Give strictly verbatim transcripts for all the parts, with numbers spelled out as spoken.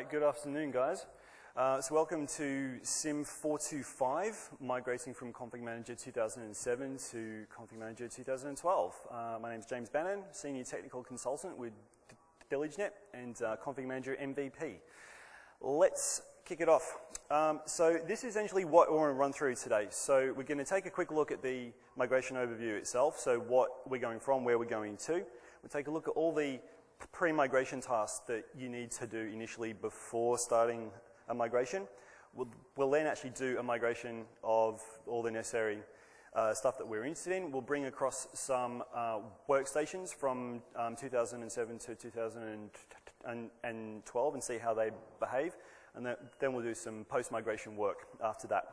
Right, good afternoon, guys. Uh, so welcome to SIM four two five, migrating from Config Manager two thousand seven to Config Manager two thousand twelve. Uh, my name is James Bannon, Senior Technical Consultant with VillageNet and uh, Config Manager M V P. Let's kick it off. Um, so this is essentially what we want to run through today. So we're going to take a quick look at the migration overview itself, so what we're going from, where we're going to. We'll take a look at all the pre-migration tasks that you need to do initially before starting a migration. We'll, we'll then actually do a migration of all the necessary uh, stuff that we're interested in. We'll bring across some uh, workstations from um, two thousand seven to two thousand twelve and see how they behave. And then, then we'll do some post-migration work after that.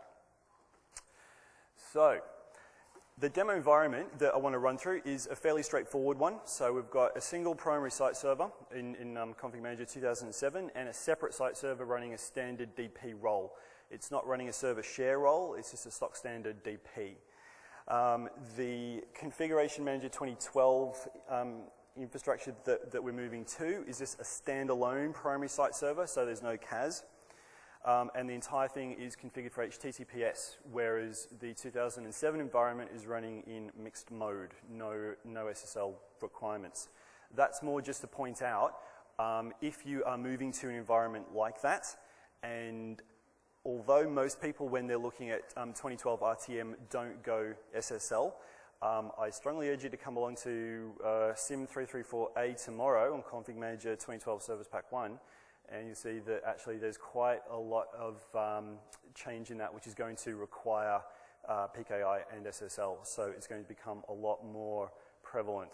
So, the demo environment that I want to run through is a fairly straightforward one. So we've got a single primary site server in, in um, Config Manager two thousand seven and a separate site server running a standard D P role. It's not running a server share role, it's just a stock standard D P. Um, the Configuration Manager twenty twelve um, infrastructure that, that we're moving to is just a standalone primary site server, so there's no C A S. Um, and the entire thing is configured for H T T P S, whereas the two thousand seven environment is running in mixed mode, no, no S S L requirements. That's more just to point out, um, if you are moving to an environment like that, and although most people when they're looking at um, twenty twelve R T M don't go S S L, um, I strongly urge you to come along to uh, SIM three thirty-four A tomorrow on Config Manager twenty twelve Service Pack one. And you see that actually there's quite a lot of um, change in that, which is going to require uh, P K I and S S L. So it's going to become a lot more prevalent.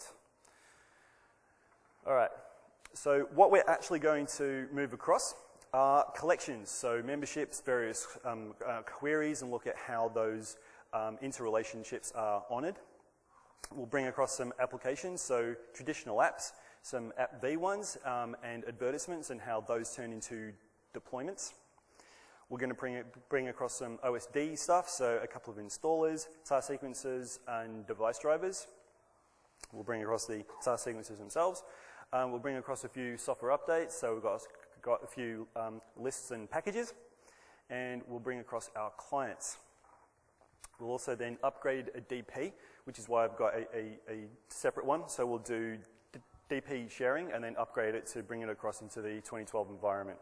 All right, so what we're actually going to move across are collections. So memberships, various um, uh, queries, and look at how those um, interrelationships are honored. We'll bring across some applications, so traditional apps, some app V ones um, and advertisements and how those turn into deployments. We're going to bring, it, bring across some O S D stuff, so a couple of installers, task sequences and device drivers. We'll bring across the task sequences themselves. Um, we'll bring across a few software updates, so we've got, got a few um, lists and packages, and we'll bring across our clients. We'll also then upgrade a D P, which is why I've got a, a, a separate one, so we'll do D P sharing and then upgrade it to bring it across into the twenty twelve environment.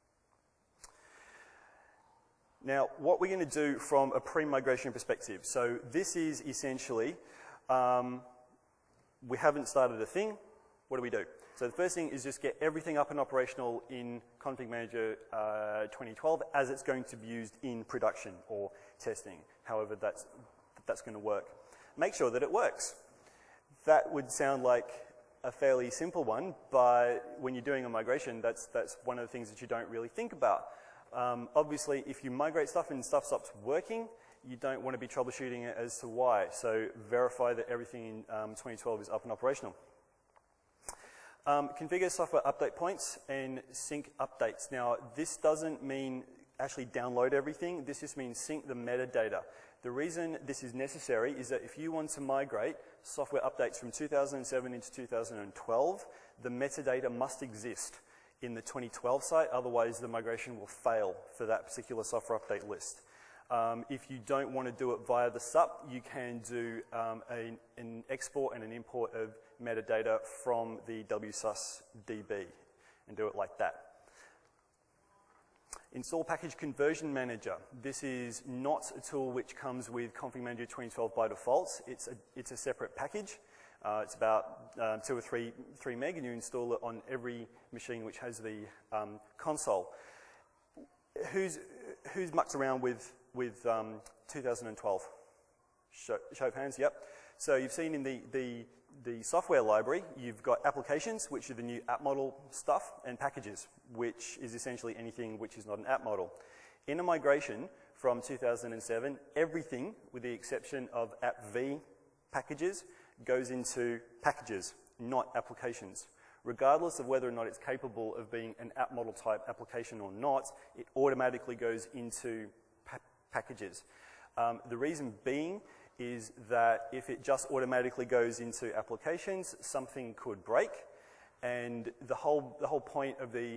Now, what we're going to do from a pre-migration perspective. So this is essentially, um, we haven't started a thing. What do we do? So the first thing is just get everything up and operational in Config Manager uh, twenty twelve as it's going to be used in production or testing, however that's, that's going to work. Make sure that it works. That would sound like a fairly simple one, but when you're doing a migration, that's, that's one of the things that you don't really think about. Um, obviously, if you migrate stuff and stuff stops working, you don't want to be troubleshooting it as to why. So verify that everything in um, twenty twelve is up and operational. Um, configure software update points and sync updates. Now, this doesn't mean actually download everything. This just means sync the metadata. The reason this is necessary is that if you want to migrate software updates from two thousand seven into two thousand twelve, the metadata must exist in the twenty twelve site, otherwise the migration will fail for that particular software update list. Um, if you don't want to do it via the S U P, you can do um, a, an export and an import of metadata from the W S U S D B and do it like that. Install Package Conversion Manager. This is not a tool which comes with Config Manager twenty twelve by default. It's a, it's a separate package. Uh, it's about uh, two or three, three meg, and you install it on every machine which has the um, console. Who's, who's mucked around with, with um, two thousand twelve? Show, show of hands, yep. So you've seen in the, the, the software library, you've got applications, which are the new app model stuff, and packages, which is essentially anything which is not an app model. In a migration from two thousand seven, everything, with the exception of app V packages, goes into packages, not applications. Regardless of whether or not it's capable of being an app model type application or not, it automatically goes into pa packages. Um, the reason being is that if it just automatically goes into applications, something could break. And the whole, the whole point of the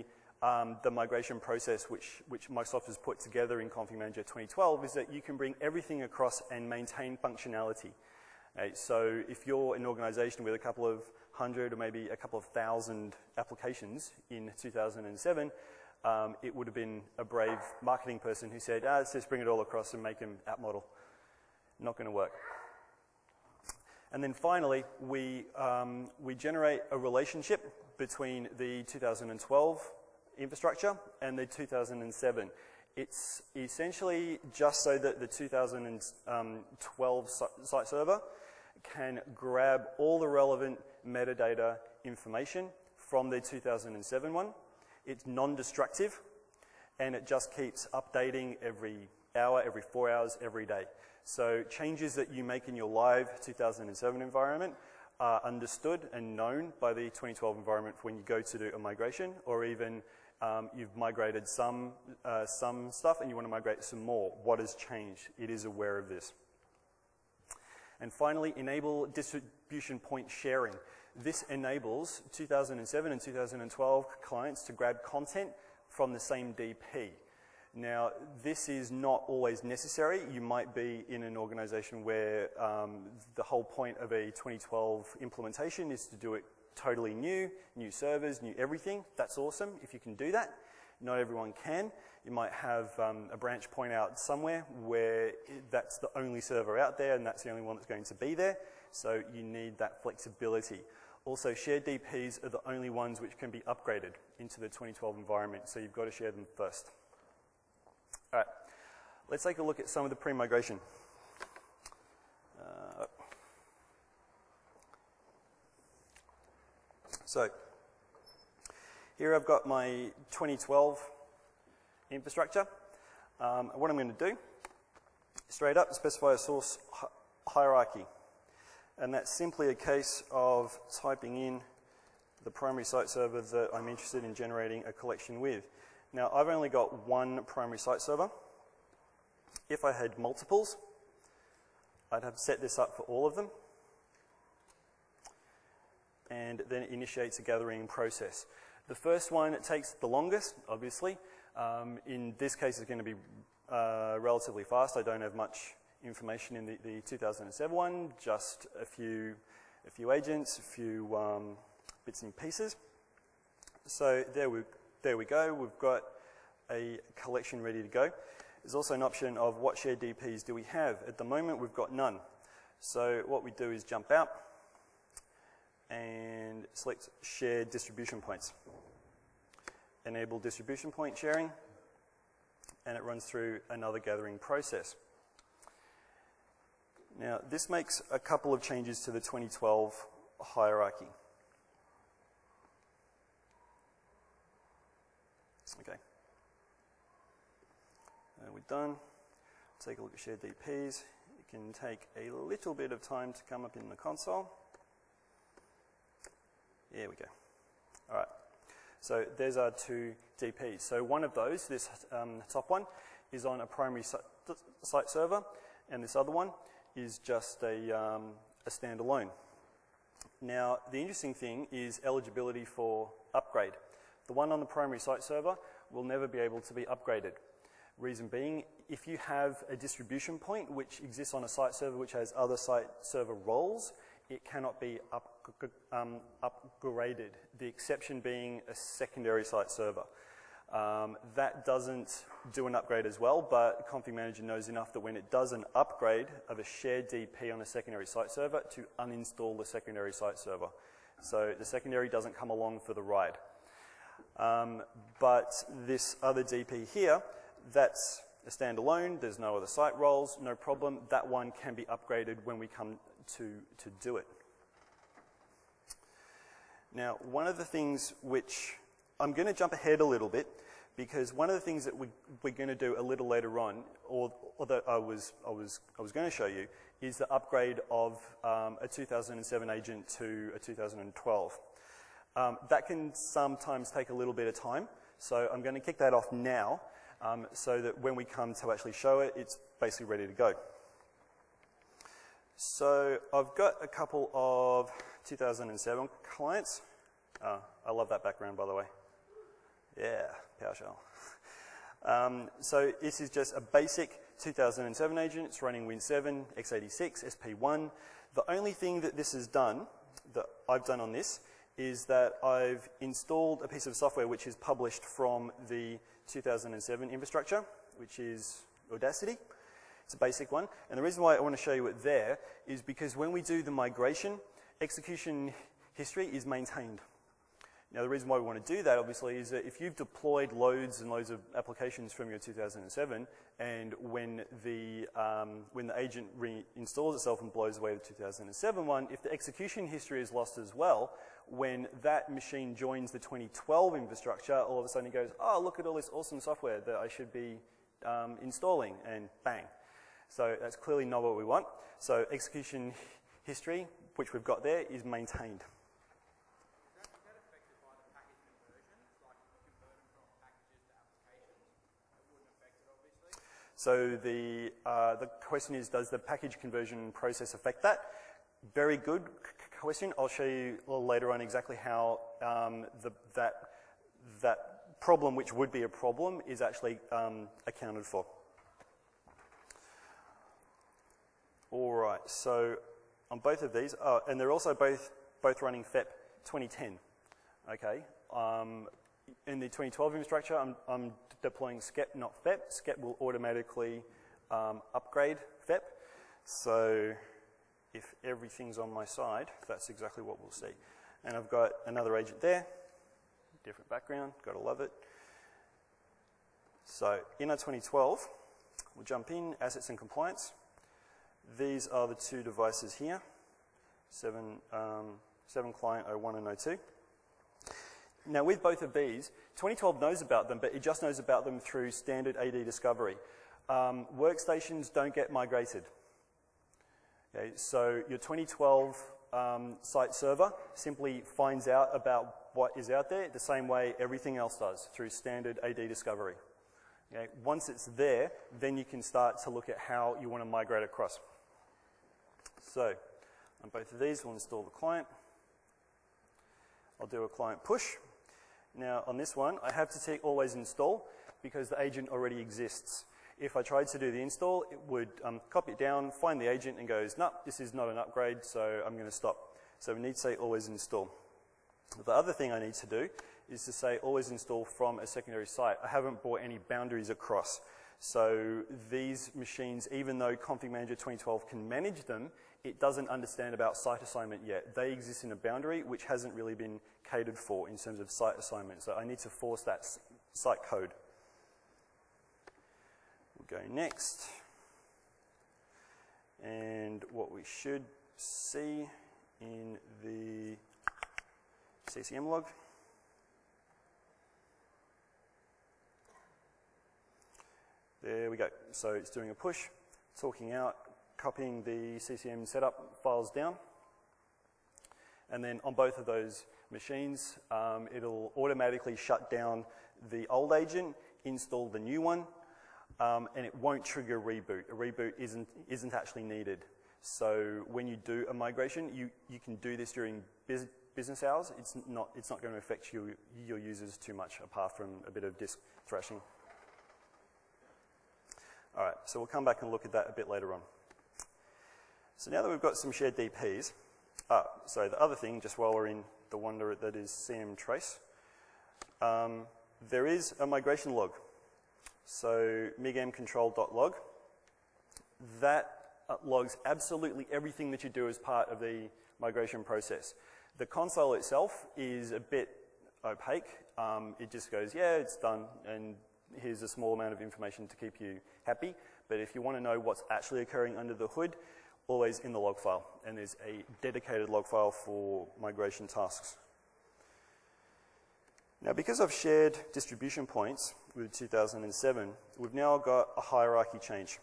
um, the migration process which, which Microsoft has put together in Config Manager twenty twelve is that you can bring everything across and maintain functionality. Okay, so if you're an organization with a couple of hundred or maybe a couple of thousand applications in two thousand seven, um, it would have been a brave marketing person who said, ah, let's just bring it all across and make an app model. Not going to work. And then finally, we, um, we generate a relationship between the two thousand twelve infrastructure and the two thousand seven. It's essentially just so that the two thousand twelve site server can grab all the relevant metadata information from the two thousand seven one. It's non-destructive, and it just keeps updating every hour, every four hours, every day. So changes that you make in your live two thousand seven environment are understood and known by the twenty twelve environment when you go to do a migration, or even um, you've migrated some, uh, some stuff and you want to migrate some more. What has changed? It is aware of this. And finally, enable distribution point sharing. This enables two thousand seven and two thousand twelve clients to grab content from the same D P. Now, this is not always necessary. You might be in an organization where um, the whole point of a twenty twelve implementation is to do it totally new, new servers, new everything. That's awesome if you can do that. Not everyone can. You might have um, a branch point out somewhere where that's the only server out there and that's the only one that's going to be there. So you need that flexibility. Also, shared D Ps are the only ones which can be upgraded into the twenty twelve environment, so you've got to share them first. All right, let's take a look at some of the pre-migration. Uh, so, here I've got my twenty twelve infrastructure. Um, what I'm going to do, straight up, specify a source hi hierarchy. And that's simply a case of typing in the primary site server that I'm interested in generating a collection with. Now, I've only got one primary site server. If I had multiples, I'd have set this up for all of them. And then it initiates a gathering process. The first one, it takes the longest, obviously. Um, in this case, it's going to be uh, relatively fast. I don't have much information in the, the two thousand seven one, just a few, a few agents, a few um, bits and pieces. So there we, there we go. We've got a collection ready to go. There's also an option of what shared D Ps do we have. At the moment, we've got none. So what we do is jump out and select shared distribution points. Enable distribution point sharing, and it runs through another gathering process. Now, this makes a couple of changes to the twenty twelve hierarchy. Okay. Uh, we're done. Take a look at shared D Ps. It can take a little bit of time to come up in the console. There we go. All right. So there's our two D Ps. So one of those, this um, top one, is on a primary si site server, and this other one is just a, um, a standalone. Now, the interesting thing is eligibility for upgrade. The one on the primary site server will never be able to be upgraded. Reason being, if you have a distribution point which exists on a site server which has other site server roles, it cannot be up, um, upgraded. The exception being a secondary site server. Um, that doesn't do an upgrade as well, but Config Manager knows enough that when it does an upgrade of a shared D P on a secondary site server, to uninstall the secondary site server. So the secondary doesn't come along for the ride. Um, but this other D P here, that's a standalone, there's no other site roles, no problem. That one can be upgraded when we come to, to do it. Now, one of the things which, I'm going to jump ahead a little bit, because one of the things that we, we're going to do a little later on, or, or that I was, I, was, I was going to show you, is the upgrade of um, a two thousand seven agent to a two thousand twelve. Um, that can sometimes take a little bit of time, so I'm going to kick that off now, um, so that when we come to actually show it, it's basically ready to go. So I've got a couple of two thousand seven clients. Uh, I love that background, by the way. Yeah, PowerShell. Um, so this is just a basic two thousand seven agent. It's running Win seven, x eighty-six, S P one. The only thing that this has done, that I've done on this, is that I've installed a piece of software which is published from the two thousand seven infrastructure, which is Audacity. It's a basic one. And the reason why I want to show you it there is because when we do the migration, execution history is maintained. Now, the reason why we want to do that, obviously, is that if you've deployed loads and loads of applications from your two thousand seven, and when the, um, when the agent reinstalls itself and blows away the two thousand seven one, if the execution history is lost as well, when that machine joins the twenty twelve infrastructure, all of a sudden it goes, oh, look at all this awesome software that I should be um, installing, and bang. So that's clearly not what we want. So execution history, which we've got there, is maintained. So the, uh, the question is, does the package conversion process affect that? Very good question. I'll show you a little later on exactly how um, the, that, that problem, which would be a problem, is actually um, accounted for. All right, so on both of these, oh, and they're also both, both running F E P twenty ten, okay? Um, in the twenty twelve infrastructure, I'm, I'm deploying skep, not F E P. skep will automatically um, upgrade F E P. So if everything's on my side, that's exactly what we'll see. And I've got another agent there, different background, gotta love it. So in our twenty twelve, we'll jump in, assets and compliance. These are the two devices here, seven, um, seven client oh one and oh two. Now with both of these, twenty twelve knows about them, but it just knows about them through standard A D discovery. Um, workstations don't get migrated. Okay, so your twenty twelve um, site server simply finds out about what is out there the same way everything else does, through standard A D discovery. Okay, once it's there, then you can start to look at how you want to migrate across. So on both of these, we'll install the client. I'll do a client push. Now on this one, I have to tick always install because the agent already exists. If I tried to do the install, it would um, copy it down, find the agent and goes, no, this is not an upgrade, so I'm going to stop. So we need to say always install. The other thing I need to do is to say always install from a secondary site. I haven't brought any boundaries across. So these machines, even though Config Manager twenty twelve can manage them, it doesn't understand about site assignment yet. They exist in a boundary which hasn't really been catered for in terms of site assignment. So I need to force that site code. We'll go next. And what we should see in the C C M log. There we go. So it's doing a push, talking out, copying the C C M setup files down. And then on both of those machines, um, it'll automatically shut down the old agent, install the new one, um, and it won't trigger a reboot. A reboot isn't, isn't actually needed. So when you do a migration, you, you can do this during bus business hours. It's not, it's not going to affect you, your users too much, apart from a bit of disk thrashing. All right, so we'll come back and look at that a bit later on. So now that we've got some shared D Ps, ah, so the other thing, just while we're in the wonder that is C M trace, um, there is a migration log. So migmcontrol.log. That uh, logs absolutely everything that you do as part of the migration process. The console itself is a bit opaque. Um, it just goes, yeah, it's done, and here's a small amount of information to keep you happy. But if you want to know what's actually occurring under the hood, always in the log file. And there's a dedicated log file for migration tasks. Now, because I've shared distribution points with two thousand seven, we've now got a hierarchy change.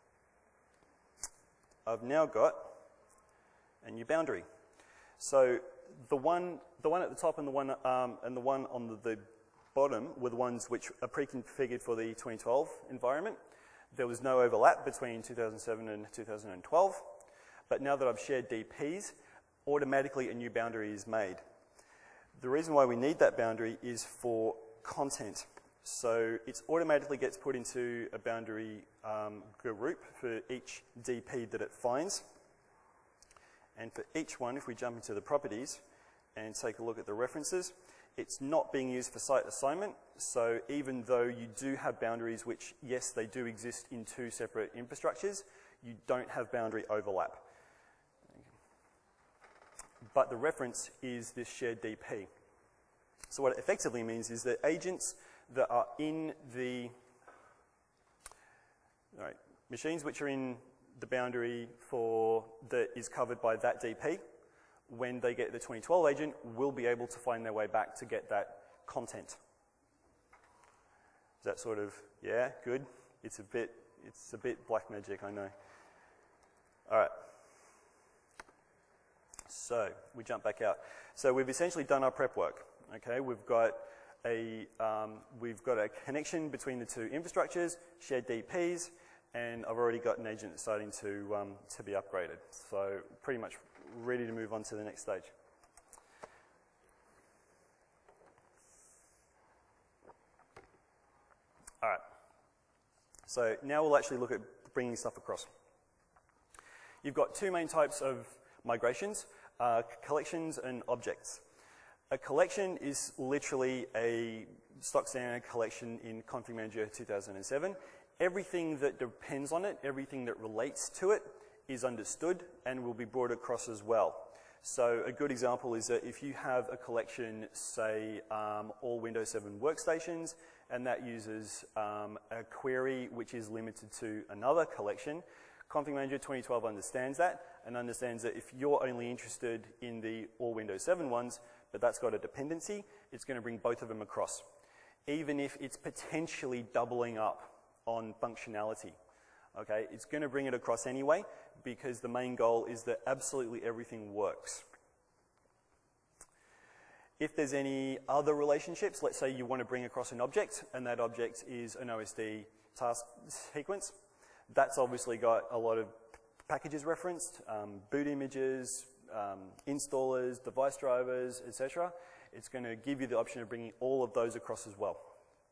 I've now got a new boundary. So the one, the one at the top and the one, um, and the one on the, the bottom were the ones which are pre-configured for the twenty twelve environment. There was no overlap between two thousand seven and two thousand twelve, but now that I've shared D Ps, automatically a new boundary is made. The reason why we need that boundary is for content. So it automatically gets put into a boundary um, group for each D P that it finds. And for each one, if we jump into the properties and take a look at the references, it's not being used for site assignment. So even though you do have boundaries, which, yes, they do exist in two separate infrastructures, you don't have boundary overlap. But the reference is this shared D P. So what it effectively means is that agents that are in the, all right, machines which are in the boundary for that is covered by that D P, when they get the twenty twelve agent, will be able to find their way back to get that content. Is that sort of, yeah, good? It's a bit, it's a bit black magic, I know. All right. So we jump back out. So we've essentially done our prep work. Okay, we've got a um, we've got a connection between the two infrastructures, shared D Ps, and I've already got an agent that's starting to um, to be upgraded. So pretty much ready to move on to the next stage. All right. So now we'll actually look at bringing stuff across. You've got two main types of migrations, uh, collections and objects. A collection is literally a stock standard collection in Config Manager two thousand seven. Everything that depends on it, everything that relates to it, is understood and will be brought across as well. So a good example is that if you have a collection, say, um, all Windows seven workstations, and that uses um, a query which is limited to another collection, Config Manager twenty twelve understands that and understands that if you're only interested in the all Windows seven ones, but that's got a dependency, it's going to bring both of them across, even if it's potentially doubling up on functionality. Okay, it's going to bring it across anyway because the main goal is that absolutely everything works. If there's any other relationships, let's say you want to bring across an object and that object is an O S D task sequence, that's obviously got a lot of packages referenced, um, boot images, um, installers, device drivers, et cetera. It's going to give you the option of bringing all of those across as well.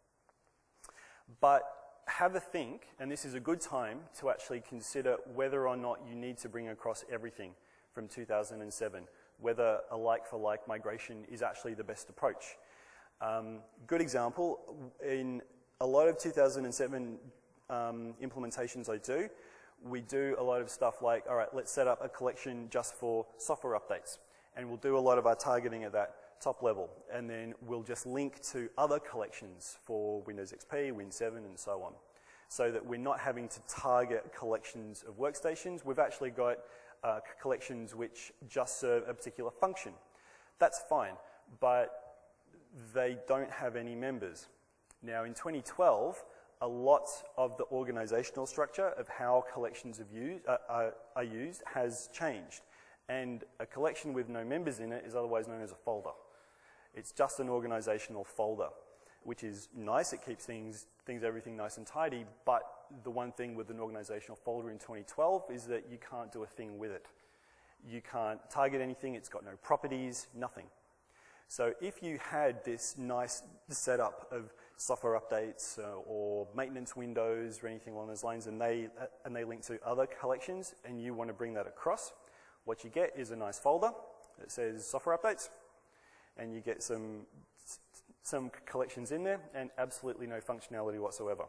But have a think, and this is a good time to actually consider whether or not you need to bring across everything from two thousand seven, whether a like-for-like migration is actually the best approach. Um, good example, in a lot of two thousand seven um, implementations I do, we do a lot of stuff like, all right, let's set up a collection just for software updates. And we'll do a lot of our targeting at that top level. And then we'll just link to other collections for Windows X P, Win seven, and so on. So that we're not having to target collections of workstations. We've actually got uh, collections which just serve a particular function. That's fine, but they don't have any members. Now in twenty twelve, a lot of the organizational structure of how collections of use, uh, are, are used has changed. And a collection with no members in it is otherwise known as a folder. It's just an organizational folder, which is nice. It keeps things, things, everything nice and tidy. But the one thing with an organizational folder in twenty twelve is that you can't do a thing with it. You can't target anything. It's got no properties, nothing. So if you had this nice setup of software updates uh, or maintenance windows or anything along those lines, and they, uh, and they link to other collections, and you want to bring that across, what you get is a nice folder that says software updates, and you get some, some collections in there and absolutely no functionality whatsoever.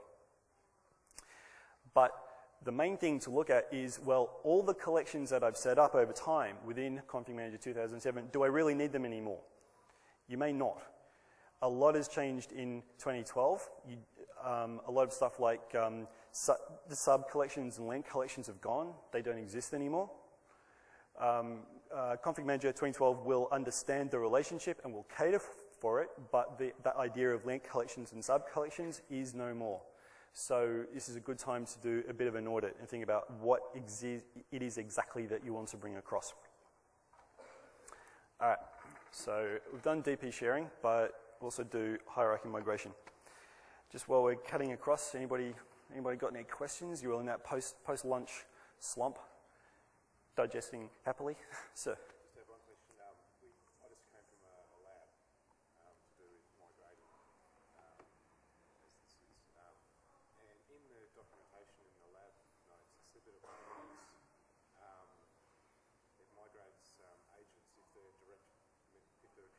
But the main thing to look at is, well, all the collections that I've set up over time within Config Manager two thousand seven, do I really need them anymore? You may not. A lot has changed in twenty twelve. You, um, a lot of stuff like um, su the sub-collections and link collections have gone. They don't exist anymore. Um, uh, Config Manager twenty twelve will understand the relationship and will cater for it, but the, that idea of link collections and sub-collections is no more. So this is a good time to do a bit of an audit and think about what it is exactly that you want to bring across. All right, so we've done D P sharing, but also do hierarchy migration. Just while we're cutting across, anybody anybody got any questions? You're all in that post post lunch slump, digesting happily, sir. Just have one question. Um, we, I just came from a, a lab um, to do with migrating.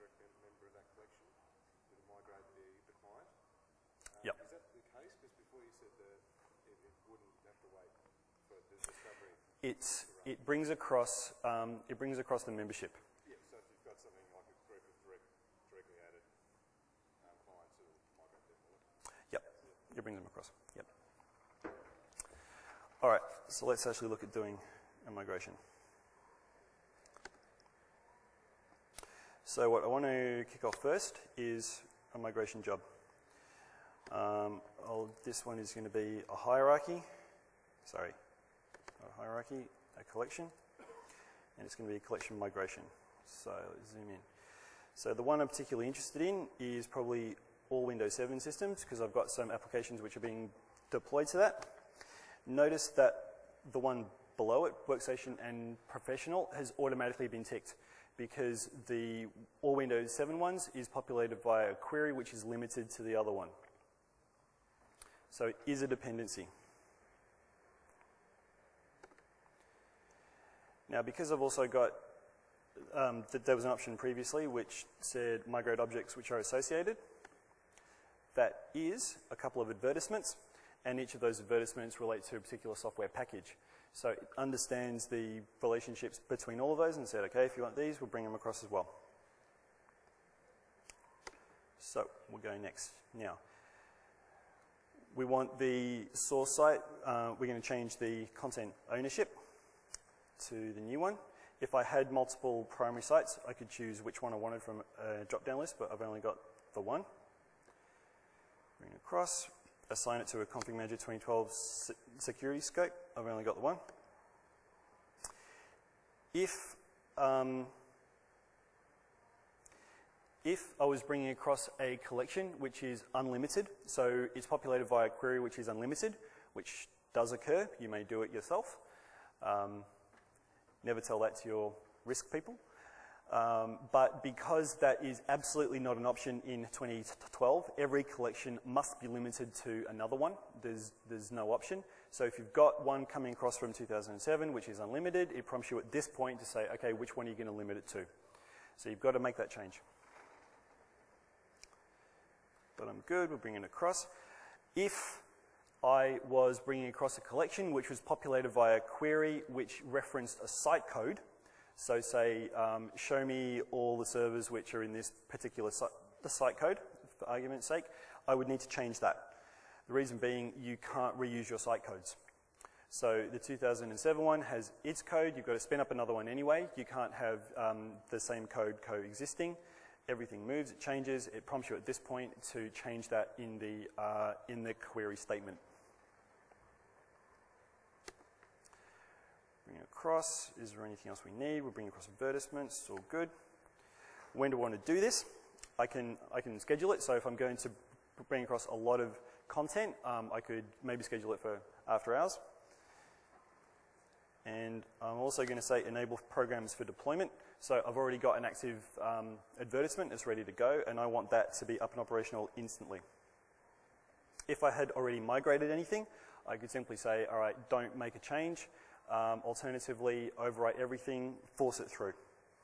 direct member of that collection to migrate the, the client. Um, Yep. Is that the case? Because before you said that it, it wouldn't have to wait for the discovery. It's, it brings across um, it brings across the membership. Yeah. So if you've got something like a group of direct, directly added um, clients, it'll migrate them. Will it? Yep. It brings them across. Yep. All right. So let's actually look at doing a migration. So what I want to kick off first is a migration job. Um, I'll, this one is going to be a hierarchy. Sorry, not a hierarchy, a collection. And it's going to be a collection migration. So let's zoom in. So the one I'm particularly interested in is probably all Windows seven systems because I've got some applications which are being deployed to that. Notice that the one below it, Workstation and Professional, has automatically been ticked because the all Windows seven ones is populated via a query which is limited to the other one. So it is a dependency. Now, because I've also got, um, th there was an option previously which said migrate objects which are associated. That is a couple of advertisements, and each of those advertisements relate to a particular software package. So it understands the relationships between all of those and said, okay, if you want these, we'll bring them across as well. So we'll go next. Now, we want the source site, uh, we're going to change the content ownership to the new one. If I had multiple primary sites, I could choose which one I wanted from a drop-down list, but I've only got the one. Bring it across. Assign it to a Config Manager twenty twelve se security scope. I've only got the one. If, um, if I was bringing across a collection which is unlimited, so it's populated via a query which is unlimited, which does occur, you may do it yourself. Um, never tell that to your risk people. Um, but because that is absolutely not an option in twenty twelve, every collection must be limited to another one. There's, there's no option. So if you've got one coming across from two thousand seven, which is unlimited, it prompts you at this point to say, okay, which one are you going to limit it to? So you've got to make that change. But I'm good, we're bringing it across. If I was bringing across a collection which was populated via a query which referenced a site code, so say, um, show me all the servers which are in this particular site, the site code, for argument's sake, I would need to change that. The reason being, you can't reuse your site codes. So the two thousand seven one has its code, you've got to spin up another one anyway. You can't have um, the same code coexisting. Everything moves, it changes, it prompts you at this point to change that in the, uh, in the query statement. Bring it across. Is there anything else we need? We'll bring across advertisements. It's all good. When do I want to do this? I can, I can schedule it. So if I'm going to bring across a lot of content, um, I could maybe schedule it for after hours. And I'm also going to say enable programs for deployment. So I've already got an active um, advertisement. It's ready to go. And I want that to be up and operational instantly. If I had already migrated anything, I could simply say, all right, don't make a change. Um, alternatively, overwrite everything, force it through.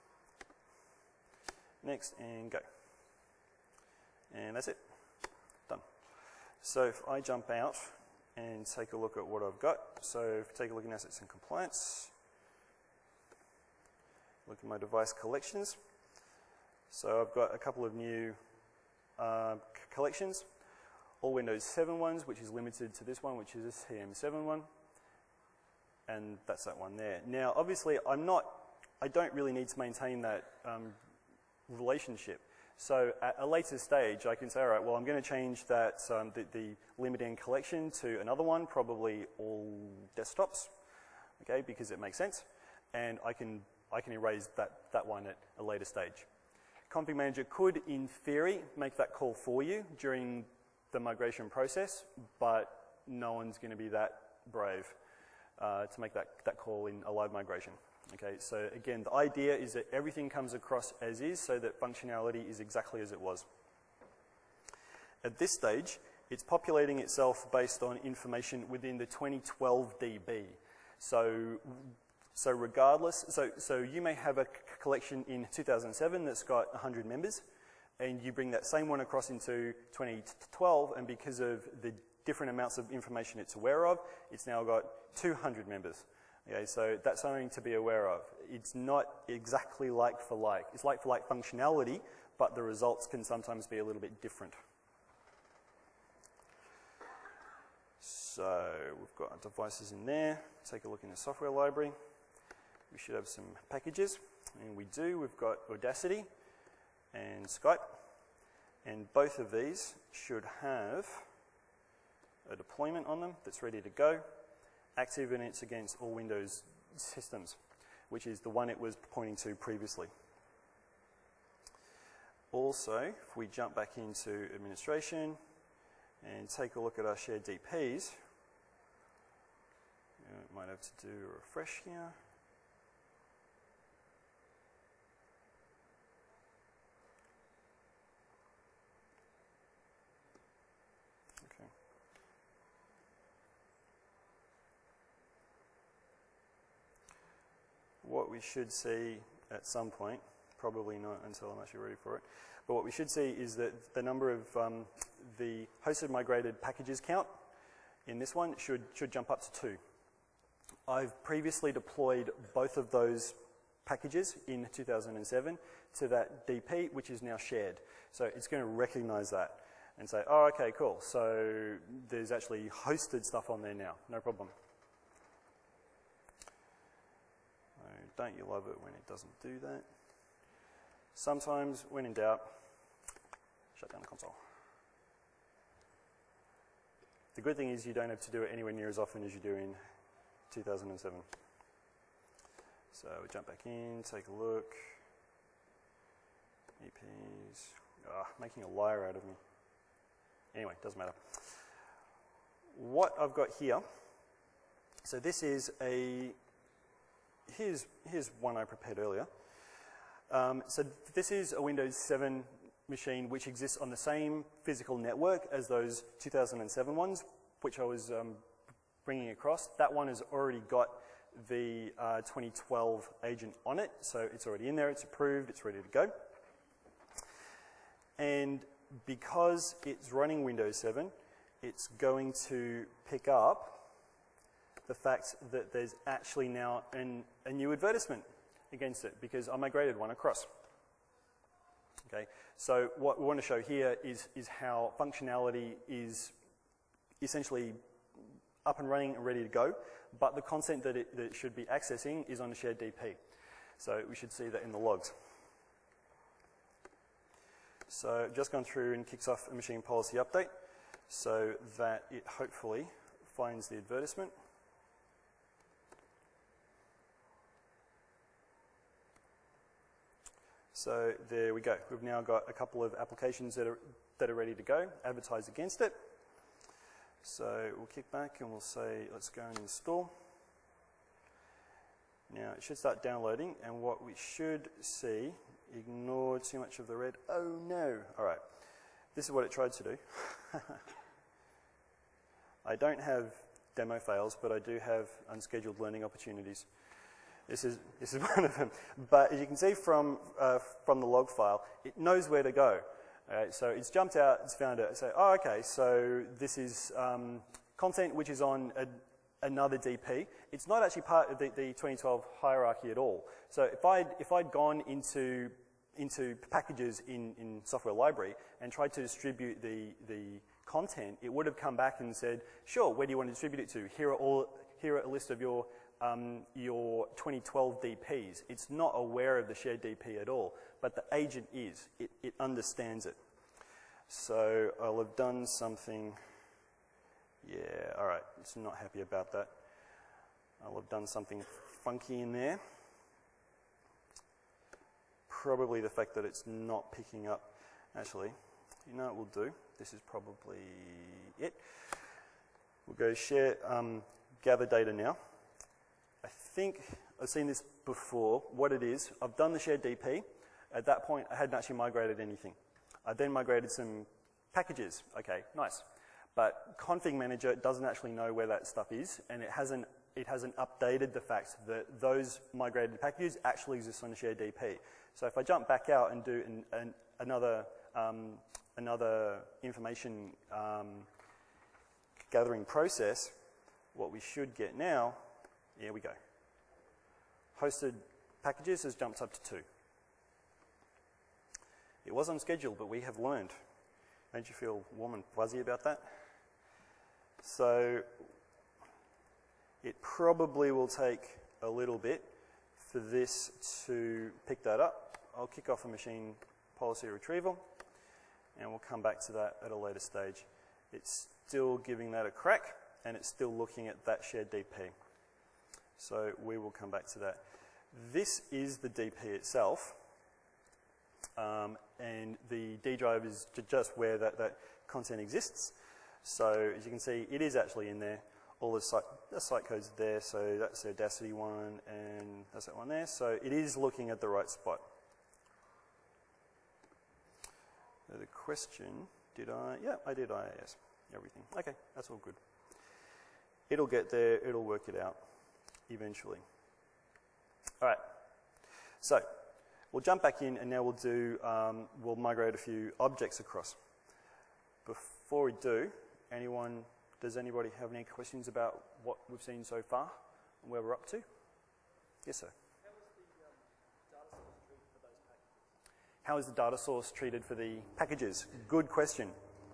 Next, and go. And that's it. Done. So if I jump out and take a look at what I've got. So if you take a look in Assets and Compliance, look at my device collections. So I've got a couple of new uh, collections. All Windows seven ones, which is limited to this one, which is this T M seven one. And that's that one there. Now, obviously, I'm not, I don't really need to maintain that um, relationship. So at a later stage, I can say, all right, well, I'm going to change that, um, the, the limit-in collection to another one, probably all desktops, okay, because it makes sense. And I can, I can erase that, that one at a later stage. Config Manager could, in theory, make that call for you during the migration process, but no one's going to be that brave. Uh, to make that, that call in a live migration. Okay, so again, the idea is that everything comes across as is so that functionality is exactly as it was. At this stage, it's populating itself based on information within the twenty twelve D B. So So regardless, so, so you may have a c- collection in two thousand seven that's got one hundred members, and you bring that same one across into twenty twelve, and because of the different amounts of information it's aware of, it's now got two hundred members. Okay, so that's something to be aware of. It's not exactly like for like. It's like for like functionality, but the results can sometimes be a little bit different. So we've got our devices in there. Take a look in the software library. We should have some packages, and we do. We've got Audacity and Skype, and both of these should have a deployment on them that's ready to go, active, and it's against all Windows systems, which is the one it was pointing to previously. Also, if we jump back into administration and take a look at our shared D Ps, you know, might have to do a refresh here. Okay. What we should see at some point, probably not until I'm actually ready for it, but what we should see is that the number of um, the hosted migrated packages count in this one should, should jump up to two. I've previously deployed both of those packages in two thousand seven to that D P, which is now shared. So it's going to recognize that and say, oh, okay, cool. So there's actually hosted stuff on there now, no problem. Oh, don't you love it when it doesn't do that? Sometimes, when in doubt, shut down the console. The good thing is you don't have to do it anywhere near as often as you do in two thousand seven. So we jump back in, take a look. E Ps, ah, making a liar out of me. Anyway, doesn't matter. What I've got here, so this is a, here's, here's one I prepared earlier. Um, so this is a Windows seven machine which exists on the same physical network as those two thousand seven ones, which I was um, bringing across. That one has already got the uh, twenty twelve agent on it, so it's already in there, it's approved, it's ready to go. And because it's running Windows seven, it's going to pick up the fact that there's actually now an, a new advertisement against it, because I migrated one across. Okay, so what we want to show here is, is how functionality is essentially up and running and ready to go, but the content that it, that it should be accessing is on a shared D P. So we should see that in the logs. So I've just gone through and kicks off a machine policy update so that it hopefully finds the advertisement. So there we go. We've now got a couple of applications that are, that are ready to go, advertise against it. So we'll kick back and we'll say, let's go and install. Now it should start downloading, and what we should see, ignore too much of the red. Oh no. All right. This is what it tried to do. I don't have demo fails, but I do have unscheduled learning opportunities. This is, this is one of them. But as you can see from, uh, from the log file, it knows where to go. Right, so it's jumped out, it's found it. So, oh, okay, so this is um, content which is on a, another D P. It's not actually part of the, the twenty twelve hierarchy at all. So if I'd, if I'd gone into, into packages in, in software library and tried to distribute the, the content, it would have come back and said, sure, where do you want to distribute it to? Here are, all, here are a list of your Um, your twenty twelve D Ps. It's not aware of the shared D P at all, but the agent is. It, it understands it. So I'll have done something, yeah, all right, it's not happy about that. I'll have done something funky in there. Probably the fact that it's not picking up. Actually, you know what we'll do? This is probably it. We'll go share, um, gather data now. I think I've seen this before. What it is, I've done the shared D P. At that point, I hadn't actually migrated anything. I then migrated some packages. Okay, nice. But Config Manager doesn't actually know where that stuff is, and it hasn't it hasn't updated the fact that those migrated packages actually exist on the shared D P. So if I jump back out and do an, an, another, um, another information um, gathering process, what we should get now, here we go. Hosted packages has jumped up to two. It was unscheduled, but we have learned. Don't you feel warm and fuzzy about that? So it probably will take a little bit for this to pick that up. I'll kick off a machine policy retrieval, and we'll come back to that at a later stage. It's still giving that a crack, and it's still looking at that shared D P. So we will come back to that. This is the D P itself, um, and the D drive is just where that, that content exists. So as you can see, it is actually in there. All the site, the site code's there, so that's the Audacity one, and that's that one there. So it is looking at the right spot. So the question, did I? Yeah, I did I A S. Everything. Okay, that's all good. It'll get there, it'll work it out eventually. All right, so we'll jump back in and now we'll do, um, we'll migrate a few objects across. Before we do, anyone, does anybody have any questions about what we've seen so far and where we're up to? Yes, sir. How is the data source treated for the packages? Good question.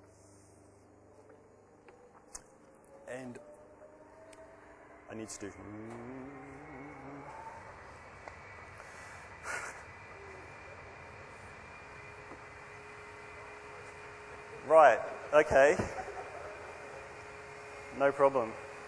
And I need to do... Right, okay. No problem.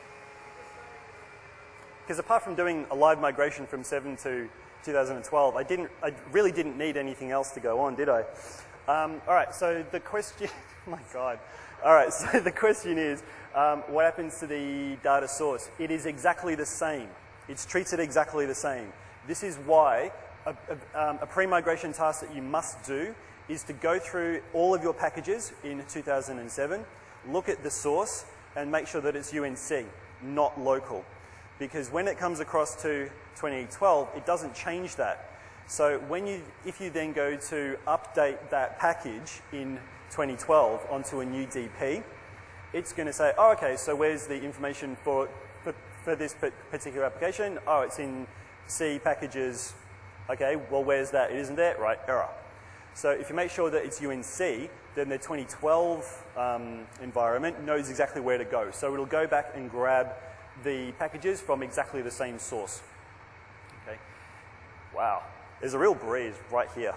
Because apart from doing a live migration from seven to two thousand twelve, I didn't, I really didn't need anything else to go on, did I? Um, all right, so the question, oh my God. All right, so the question is, um, what happens to the data source? It is exactly the same. It's treated exactly the same. This is why a, a, um, a pre-migration task that you must do is to go through all of your packages in two thousand seven, look at the source, and make sure that it's U N C, not local. Because when it comes across to twenty twelve, it doesn't change that. So when you, if you then go to update that package in twenty twelve onto a new D P, it's going to say, oh, okay, so where's the information for, for, for this particular application? Oh, it's in C packages. Okay, well, where's that? It isn't there? Right, error. So if you make sure that it's U N C, then the twenty twelve um, environment knows exactly where to go. So it'll go back and grab the packages from exactly the same source. Okay. Wow. There's a real breeze right here.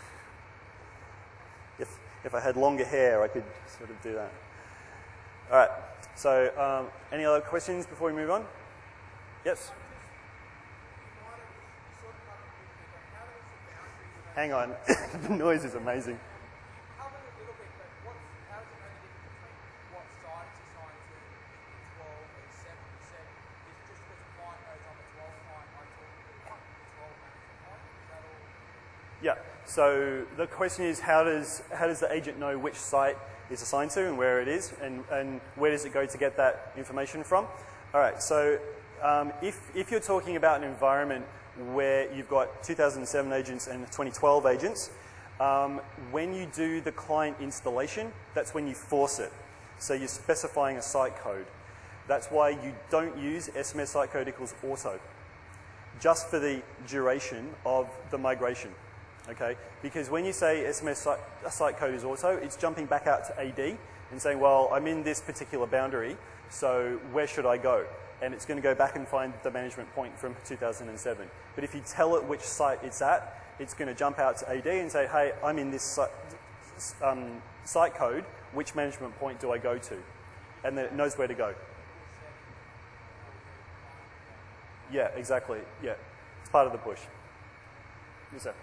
If, if I had longer hair, I could sort of do that. All right. So um, any other questions before we move on? Yes? Hang on. The noise is amazing. Yeah, so the question is how does, how does the agent know which site is assigned to and where it is, and, and where does it go to get that information from? All right, so um, if, if you're talking about an environment where you've got two thousand seven agents and twenty twelve agents, um, when you do the client installation, that's when you force it. So you're specifying a site code. That's why you don't use S M S site code equals auto, just for the duration of the migration. Okay, because when you say S M S site, site code is auto, it's jumping back out to A D and saying, well, I'm in this particular boundary, so where should I go? And it's going to go back and find the management point from two thousand seven. But if you tell it which site it's at, it's going to jump out to A D and say, hey, I'm in this site, um, site code, which management point do I go to? And then it knows where to go. Yeah, exactly. Yeah, it's part of the push. Yes, sir.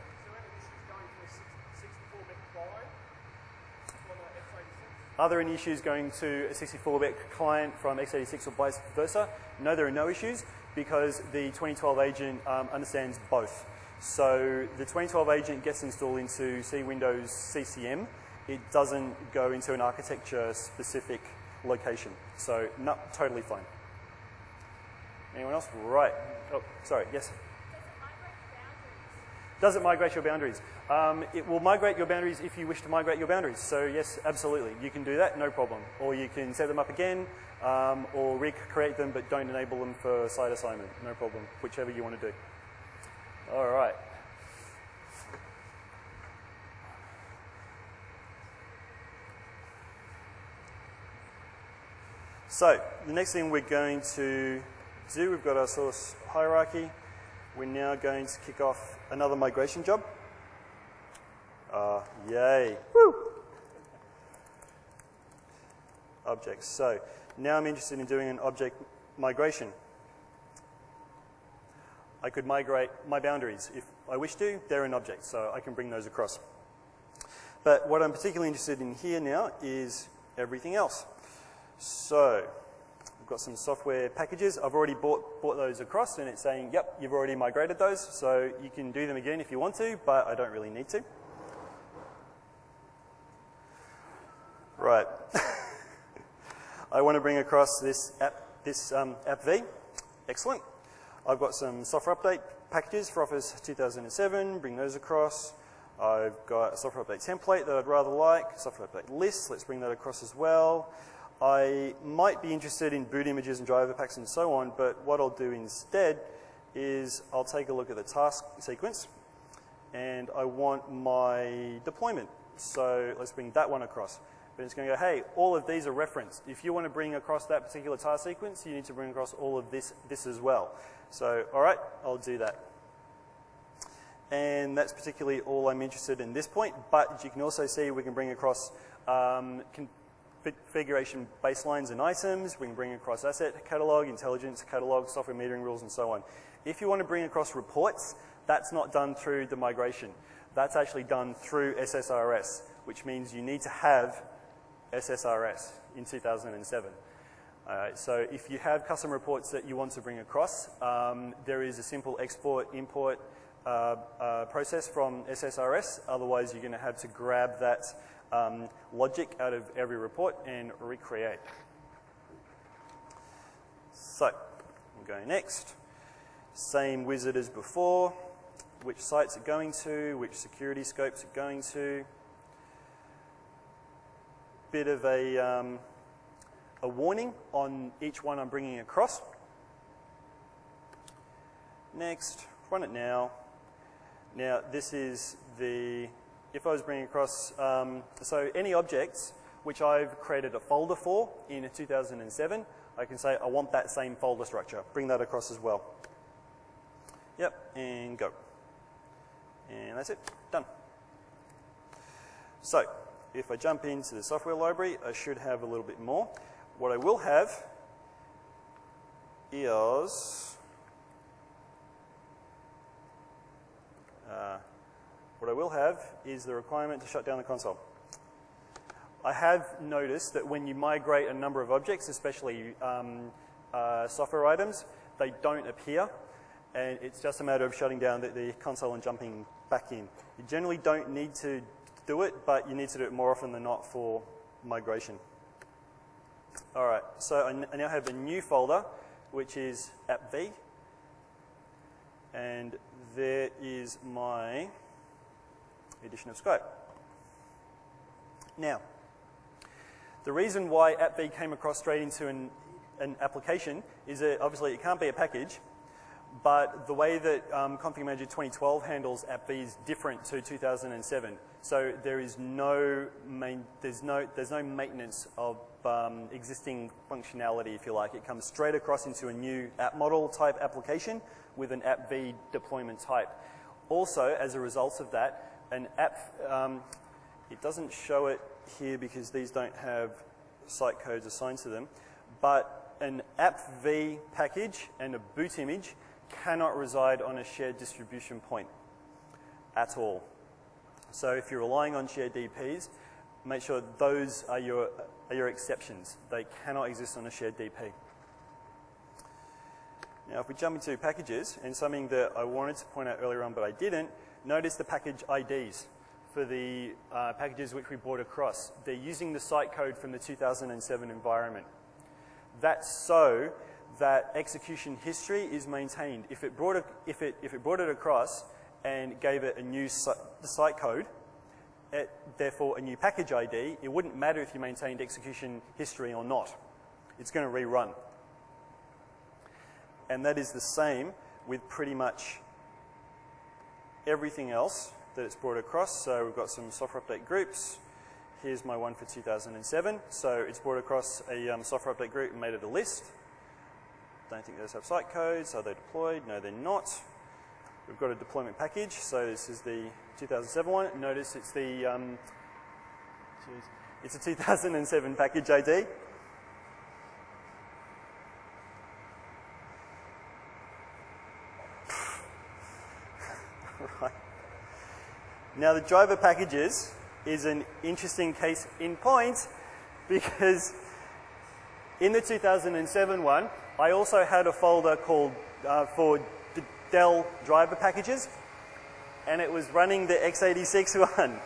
Are there any issues going to a sixty-four bit client from x eighty-six or vice versa? No, there are no issues because the twenty twelve agent um, understands both. So the twenty twelve agent gets installed into C Windows C C M. It doesn't go into an architecture specific location. So not totally fine. Anyone else? Right. Oh, sorry, yes? Does it migrate your boundaries? Um, it will migrate your boundaries if you wish to migrate your boundaries. So yes, absolutely. You can do that, no problem. Or you can set them up again, um, or recreate them, but don't enable them for site assignment. No problem, whichever you want to do. All right. So the next thing we're going to do, we've got our source hierarchy. We're now going to kick off another migration job. Uh, yay. Woo! Objects. So now I'm interested in doing an object migration. I could migrate my boundaries. If I wish to, they're an object, so I can bring those across. But what I'm particularly interested in here now is everything else. So I've got some software packages. I've already bought, bought those across, and it's saying, yep, you've already migrated those, so you can do them again if you want to, but I don't really need to. Right. I want to bring across this app, this um, app V. Excellent. I've got some software update packages for Office two thousand seven, bring those across. I've got a software update template that I'd rather like, software update lists, let's bring that across as well. I might be interested in boot images and driver packs and so on, but what I'll do instead is I'll take a look at the task sequence, and I want my deployment. So let's bring that one across. But it's going to go, hey, all of these are referenced. If you want to bring across that particular task sequence, you need to bring across all of this, this as well. So, all right, I'll do that. And that's particularly all I'm interested in this point, but as you can also see, we can bring across um, configuration baselines and items. We can bring across asset catalog, intelligence catalog, software metering rules, and so on. If you want to bring across reports, that's not done through the migration. That's actually done through S S R S, which means you need to have S S R S in two thousand seven. Uh, so if you have custom reports that you want to bring across, um, there is a simple export, import uh, uh, process from S S R S. Otherwise, you're going to have to grab that um, logic out of every report and recreate. So I'm going next. Same wizard as before. Which sites are going to, which security scopes are going to. Bit of a, um, a warning on each one I'm bringing across. Next, run it now. Now this is the, if I was bringing across, um, so any objects which I've created a folder for in two thousand seven, I can say I want that same folder structure. Bring that across as well. Yep, and go. And that's it, done. So, if I jump into the software library, I should have a little bit more. What I will have is, uh, what I will have is the requirement to shut down the console. I have noticed that when you migrate a number of objects, especially um, uh, software items, they don't appear. And it's just a matter of shutting down the, the console and jumping back in. You generally don't need to do it, but you need to do it more often than not for migration. All right, so I, I now have a new folder, which is app V. And there is my edition of Skype. Now, the reason why app V came across straight into an, an application is that obviously it can't be a package. But the way that um, Config Manager twenty twelve handles app V is different to two thousand seven. So there is no main, there's no there's no maintenance of um, existing functionality, if you like. It comes straight across into a new app model type application with an app V deployment type. Also, as a result of that, an app um, it doesn't show it here because these don't have site codes assigned to them, but an app V package and a boot image cannot reside on a shared distribution point at all. So if you're relying on shared D Ps, make sure those are your, are your exceptions. They cannot exist on a shared D P. Now if we jump into packages, and something that I wanted to point out earlier on but I didn't, notice the package I Ds for the uh, packages which we brought across. They're using the site code from the two thousand seven environment. That's so that execution history is maintained. If it brought it, if it, if it brought it across and gave it a new site code, it, therefore a new package I D, it wouldn't matter if you maintained execution history or not. It's going to rerun. And that is the same with pretty much everything else that it's brought across. So we've got some software update groups. Here's my one for two thousand seven. So it's brought across a um, software update group and made it a list. Don't think those have site codes. Are they deployed? No, they're not. We've got a deployment package. So this is the two thousand seven one. Notice it's the um, geez, it's a two thousand seven package I D. Right. Now the driver packages is an interesting case in point because in the two thousand seven one, I also had a folder called uh, for D Dell driver packages, and it was running the x eighty-six one.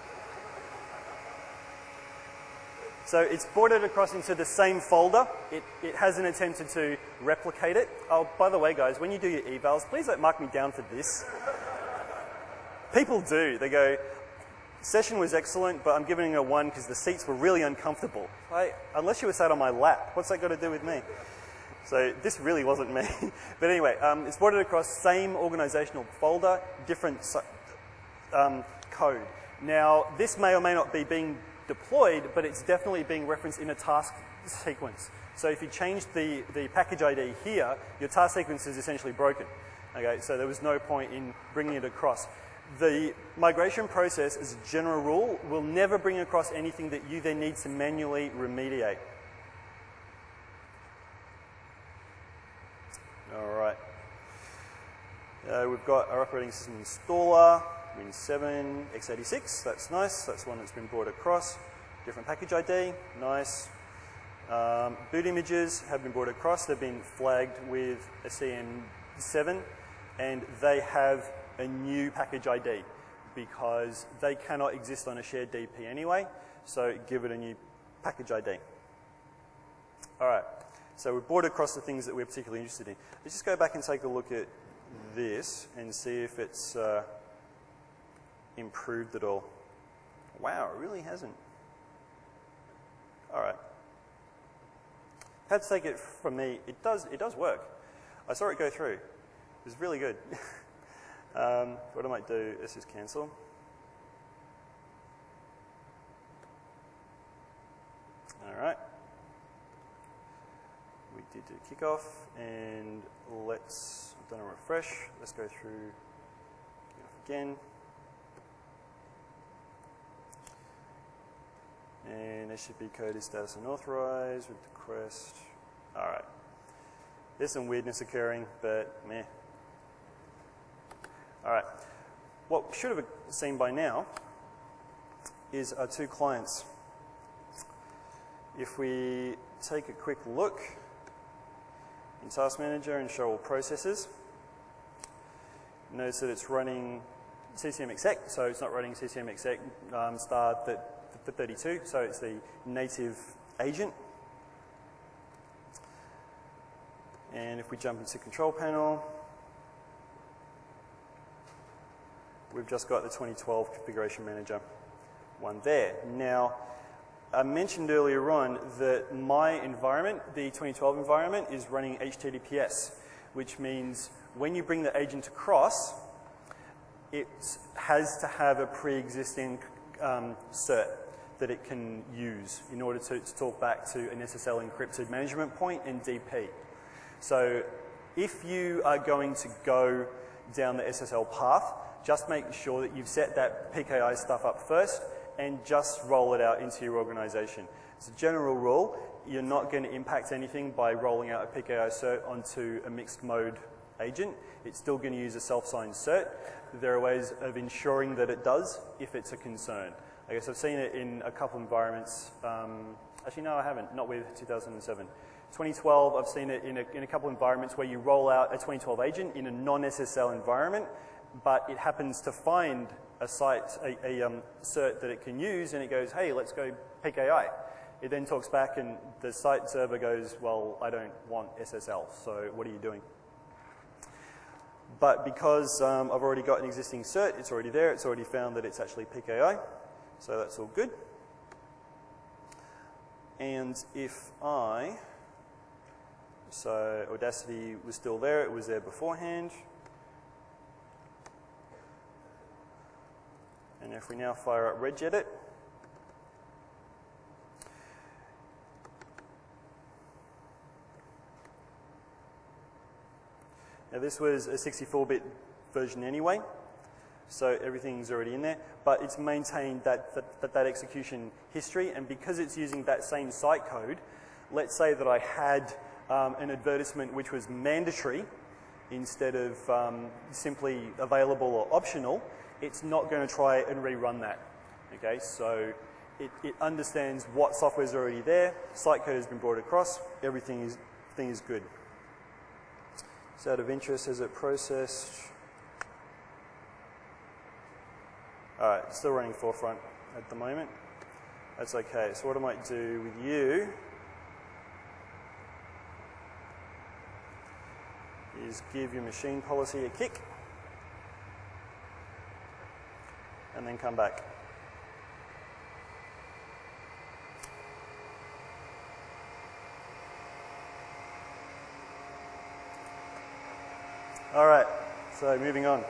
So it's brought it across into the same folder. It, it hasn't attempted to replicate it. Oh, by the way, guys, when you do your evals, please don't mark me down for this. People do. They go, session was excellent, but I'm giving it a one because the seats were really uncomfortable. I, unless you were sat on my lap, what's that got to do with me? So this really wasn't me. But anyway, um, it's brought it across, same organizational folder, different um, code. Now, this may or may not be being deployed, but it's definitely being referenced in a task sequence. So if you change the, the package I D here, your task sequence is essentially broken. Okay, so there was no point in bringing it across. The migration process, as a general rule, will never bring across anything that you then need to manually remediate. All right. Uh, we've got our operating system installer, Win seven, x eighty-six, that's nice. That's one that's been brought across. Different package I D, nice. Um, boot images have been brought across. They've been flagged with a C M seven, and they have a new package I D because they cannot exist on a shared D P anyway, so give it a new package I D. All right, so we've brought across the things that we're particularly interested in. Let's just go back and take a look at this and see if it's uh, improved at all. Wow, it really hasn't. All right. Had to take it from me. It does, it does work. I saw it go through. It was really good. Um, what I might do is just cancel. All right. We did do kickoff, and let's, I've done a refresh. Let's go through kickoff again. And there should be code is status unauthorized with the quest. All right. There's some weirdness occurring, but meh. All right, what we should have seen by now is our two clients. If we take a quick look in Task Manager and show all processes, notice that it's running C C M exec, so it's not running C C M exec um, star for thirty-two, so it's the native agent. And if we jump into Control Panel, we've just got the twenty twelve Configuration Manager one there. Now, I mentioned earlier on that my environment, the twenty twelve environment, is running H T T P S, which means when you bring the agent across, it has to have a pre-existing um, cert that it can use in order to, to talk back to an S S L encrypted management point and D P. So if you are going to go down the S S L path, just make sure that you've set that P K I stuff up first and just roll it out into your organization. As a general rule, you're not going to impact anything by rolling out a P K I cert onto a mixed mode agent. It's still going to use a self-signed cert. There are ways of ensuring that it does if it's a concern. I guess I've seen it in a couple environments. Um, actually, no, I haven't, not with two thousand seven. twenty twelve, I've seen it in a, in a couple environments where you roll out a twenty twelve agent in a non-S S L environment, but it happens to find a site, a, a um, cert that it can use, and it goes, hey, let's go P K I. it then talks back and the site server goes, well, I don't want S S L, so what are you doing? But because um, I've already got an existing cert, it's already there, it's already found that it's actually P K I, so that's all good. And if I, so Audacity was still there, it was there beforehand. And if we now fire up Regedit, now this was a sixty-four bit version anyway, so everything's already in there, but it's maintained that, that, that, that execution history, and because it's using that same site code, let's say that I had um, an advertisement which was mandatory instead of um, simply available or optional, it's not going to try and rerun that. Okay, so it, it understands what software is already there, site code has been brought across, everything is, thing is good. It's out of interest, has it processed? Alright, still running Forefront at the moment. That's okay. So what I might do with you is give your machine policy a kick and then come back. All right, so moving on.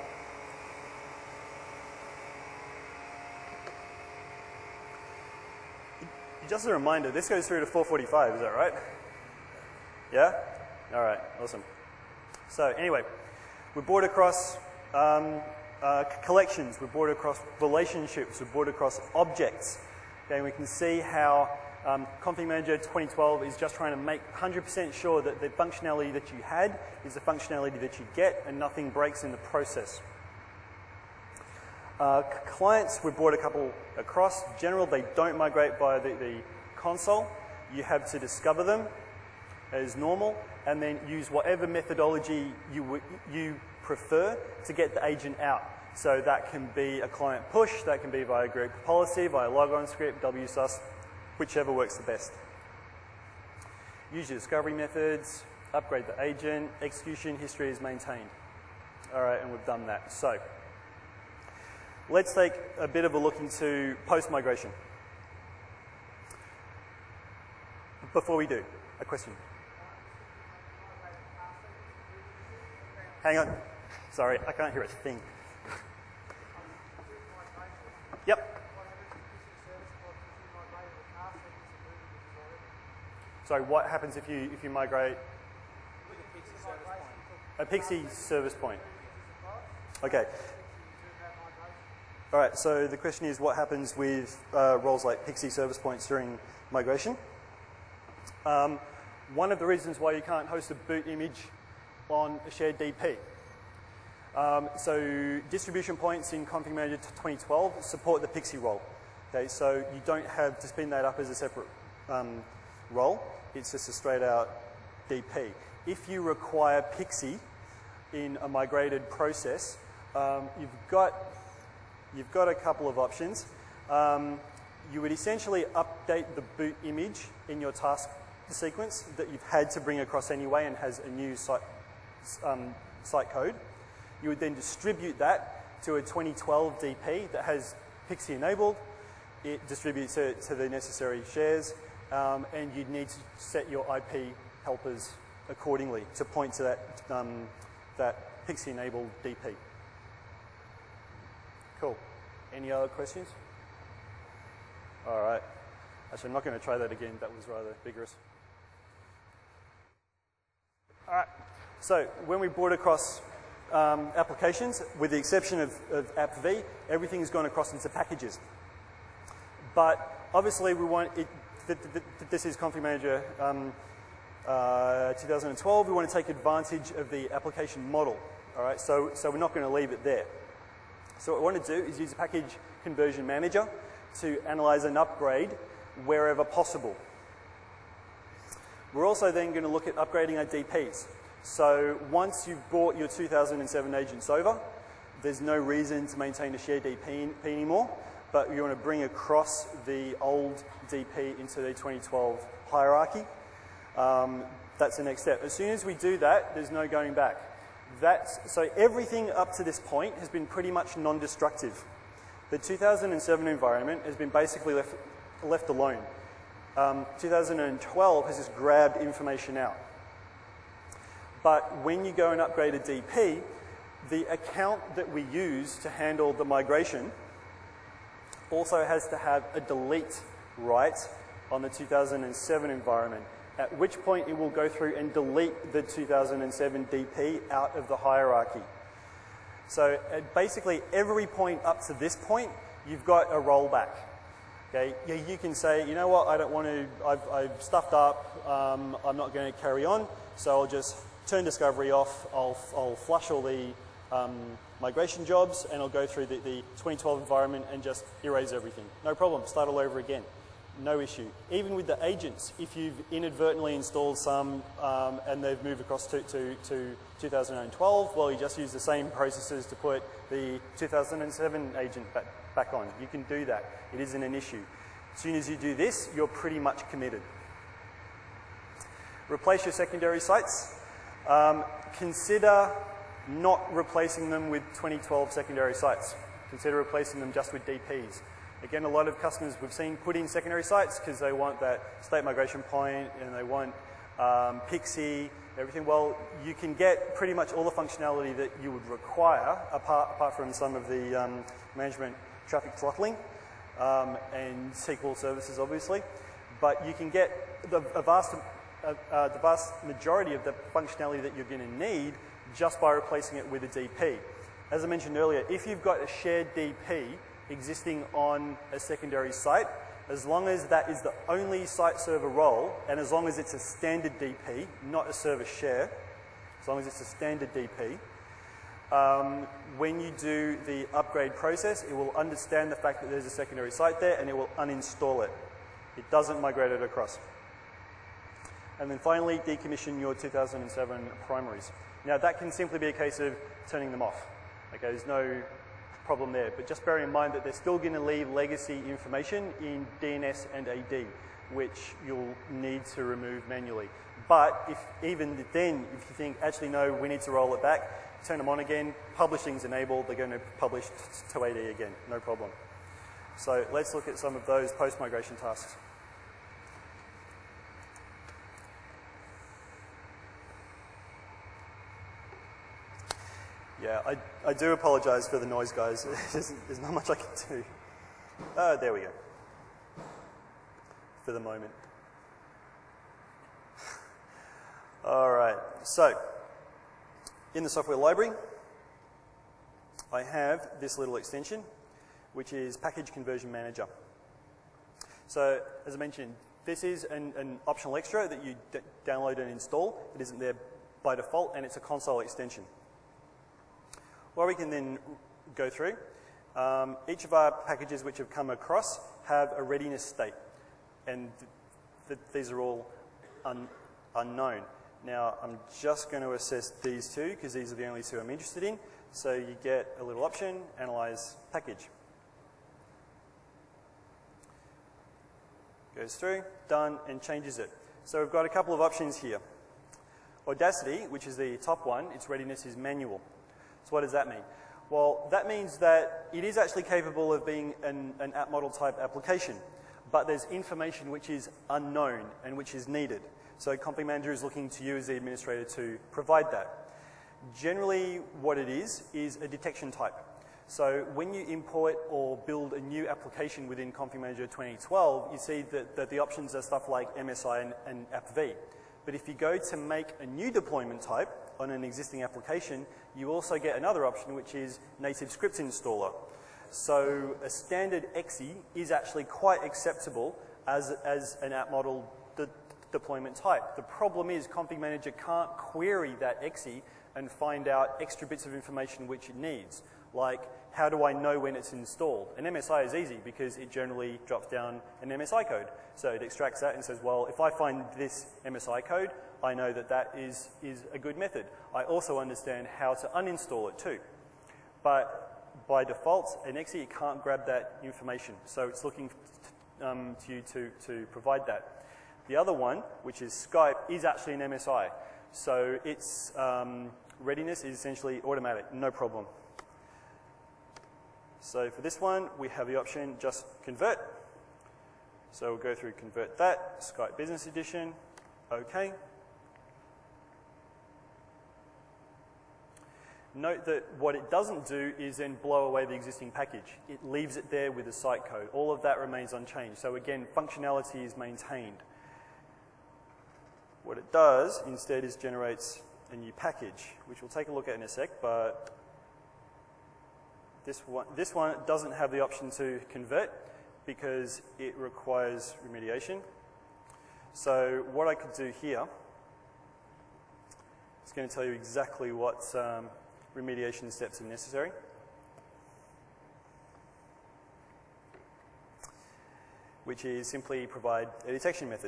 Just a reminder, this goes through to four forty-five, is that right? Yeah? All right, awesome. So anyway, we brought across um, uh, collections, we brought across relationships, we brought across objects. Okay, and we can see how um, Config Manager twenty twelve is just trying to make one hundred percent sure that the functionality that you had is the functionality that you get and nothing breaks in the process. Uh, clients, we brought a couple across. In general, they don't migrate via the, the console. You have to discover them as normal and then use whatever methodology you, you prefer to get the agent out. So that can be a client push, that can be via group policy, via logon script, W S U S, whichever works the best. Use your discovery methods, upgrade the agent, execution history is maintained. All right, and we've done that. So let's take a bit of a look into post-migration. Before we do, a question. Hang on. Sorry, I can't hear a thing. Yep. So what happens if you if you migrate a Pixie service point? Okay. All right. So the question is, what happens with uh, roles like Pixie service points during migration? Um, one of the reasons why you can't host a boot image on a shared D P. Um, so distribution points in Config Manager twenty twelve support the Pixie role. Okay, so you don't have to spin that up as a separate um, role. It's just a straight out D P. If you require Pixie in a migrated process, um, you've got you've got a couple of options. Um, you would essentially update the boot image in your task sequence that you've had to bring across anyway and has a new site, um, site code. You would then distribute that to a twenty twelve D P that has Pixie enabled. It distributes it to the necessary shares, um, and you'd need to set your I P helpers accordingly to point to that, um, that Pixie enabled D P. Cool. Any other questions? All right. Actually, I'm not going to try that again. That was rather vigorous. All right. So when we brought across um, applications, with the exception of, of AppV, everything has gone across into packages. But obviously, we want it. Th th th this is Config Manager um, uh, two thousand twelve. We want to take advantage of the application model. All right. So so we're not going to leave it there. So what we want to do is use a package conversion manager to analyze and upgrade wherever possible. We're also then going to look at upgrading our D Ps. So once you've brought your two thousand seven agents over, there's no reason to maintain a shared D P anymore. but you want to bring across the old D P into the twenty twelve hierarchy. Um, that's the next step. As soon as we do that, there's no going back. That's, so everything up to this point has been pretty much non-destructive. The two thousand seven environment has been basically left, left alone. Um, two thousand twelve has just grabbed information out. But when you go and upgrade a D P, the account that we use to handle the migration also has to have a delete right on the two thousand seven environment, at which point it will go through and delete the two thousand seven D P out of the hierarchy. So at basically every point up to this point, you've got a rollback. Okay, yeah, you can say, you know what, I don't want to, I've, I've stuffed up, um, I'm not going to carry on, so I'll just turn discovery off, I'll, I'll flush all the um, migration jobs, and I'll go through the, the twenty twelve environment and just erase everything. No problem, start all over again. No issue. Even with the agents, if you've inadvertently installed some um, and they've moved across to, to, to two thousand twelve, well, you just use the same processes to put the two thousand seven agent back, back on. You can do that. It isn't an issue. As soon as you do this, you're pretty much committed. Replace your secondary sites. Um, consider not replacing them with twenty twelve secondary sites. Consider replacing them just with D Ps. Again, a lot of customers we've seen put in secondary sites because they want that state migration point and they want um, Pixie, everything. Well, you can get pretty much all the functionality that you would require, apart, apart from some of the um, management traffic throttling um, and S Q L services, obviously. But you can get the, a vast, uh, uh, the vast majority of the functionality that you're going to need just by replacing it with a D P. As I mentioned earlier, if you've got a shared D P existing on a secondary site, as long as that is the only site server role, and as long as it's a standard D P, not a server share, as long as it's a standard D P, um, when you do the upgrade process, it will understand the fact that there's a secondary site there and it will uninstall it. It doesn't migrate it across. And then finally, decommission your two thousand seven primaries. Now that can simply be a case of turning them off. Okay, there's no problem there, but just bear in mind that they're still going to leave legacy information in D N S and A D, which you'll need to remove manually. But if even then, if you think, actually no, we need to roll it back, turn them on again, publishing's enabled, they're going to publish to A D again, no problem. So let's look at some of those post-migration tasks. Yeah, I, I do apologise for the noise, guys. There's, there's not much I can do. Oh, there we go. For the moment. All right, so in the software library, I have this little extension, which is Package Conversion Manager. So, as I mentioned, this is an, an optional extra that you d download and install. It isn't there by default, and it's a console extension. What we can then go through, um, each of our packages which have come across have a readiness state, and th th these are all un unknown. Now, I'm just going to assess these two because these are the only two I'm interested in. So you get a little option, Analyze Package. Goes through, done, and changes it. So we've got a couple of options here. Audacity, which is the top one, its readiness is manual. So what does that mean? Well, that means that it is actually capable of being an, an app model type application, but there's information which is unknown and which is needed. So Config Manager is looking to you as the administrator to provide that. Generally, what it is, is a detection type. So when you import or build a new application within Config Manager twenty twelve, you see that, that the options are stuff like M S I and, and AppV. But if you go to make a new deployment type on an existing application, you also get another option, which is Native Script Installer. So a standard E X E is actually quite acceptable as, as an app model de deployment type. The problem is Config Manager can't query that E X E and find out extra bits of information which it needs, like how do I know when it's installed? An M S I is easy because it generally drops down an M S I code. So it extracts that and says, well, if I find this M S I code, I know that that is, is a good method. I also understand how to uninstall it too. But by default, an X E it can't grab that information, so it's looking um, to you to, to provide that. The other one, which is Skype, is actually an M S I, so its um, readiness is essentially automatic, no problem. So for this one, we have the option just convert. So we'll go through convert that, Skype Business Edition, OK. Note that what it doesn't do is then blow away the existing package. It leaves it there with the site code. All of that remains unchanged. So again, functionality is maintained. What it does instead is generates a new package, which we'll take a look at in a sec, but this one, this one doesn't have the option to convert because it requires remediation. So what I could do here is going to tell you exactly what um, remediation steps are necessary. Which is simply provide a detection method.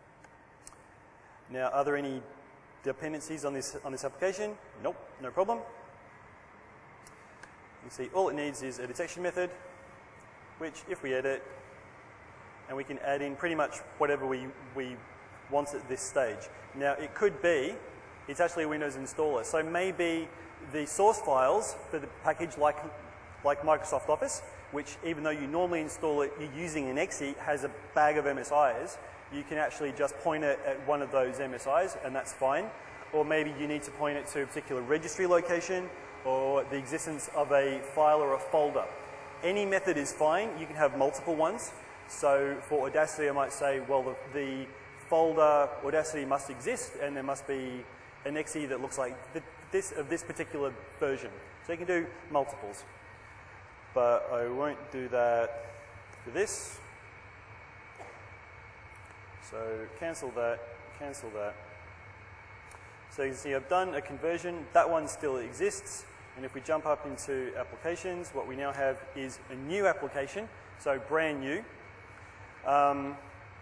Now, are there any dependencies on this, on this application? Nope, no problem. You see, all it needs is a detection method, which if we edit, and we can add in pretty much whatever we, we want at this stage. Now, it could be, it's actually a Windows installer, so maybe the source files for the package like, like Microsoft Office, which even though you normally install it, you're using an X E, has a bag of M S Is, you can actually just point it at one of those M S Is, and that's fine. Or maybe you need to point it to a particular registry location, or the existence of a file or a folder. Any method is fine. You can have multiple ones. So for Audacity, I might say, well, the, the folder Audacity must exist, and there must be an X E that looks like the, this of this particular version. So you can do multiples. But I won't do that for this. So cancel that, cancel that. So you can see I've done a conversion. That one still exists. And if we jump up into applications, what we now have is a new application, so brand new, um,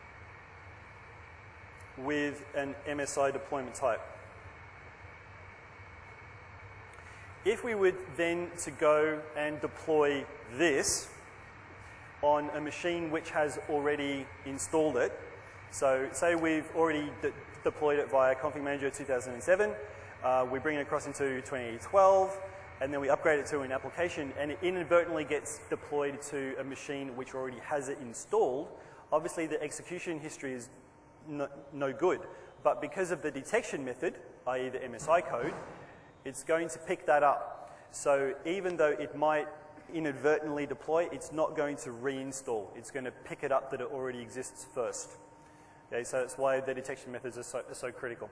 with an M S I deployment type. If we were then to go and deploy this on a machine which has already installed it, so say we've already de deployed it via Config Manager two thousand seven, uh, we bring it across into twenty twelve, and then we upgrade it to an application, and it inadvertently gets deployed to a machine which already has it installed. Obviously, the execution history is no, no good, but because of the detection method, that is the M S I code, it's going to pick that up. So even though it might inadvertently deploy, it's not going to reinstall. It's going to pick it up that it already exists first. Okay, so that's why the detection methods are so, are so critical.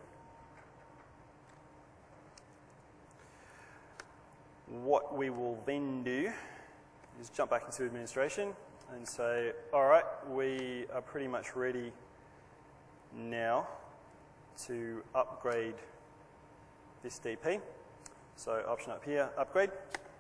What we will then do is jump back into administration and say, all right, we are pretty much ready now to upgrade this D P. So option up here, upgrade.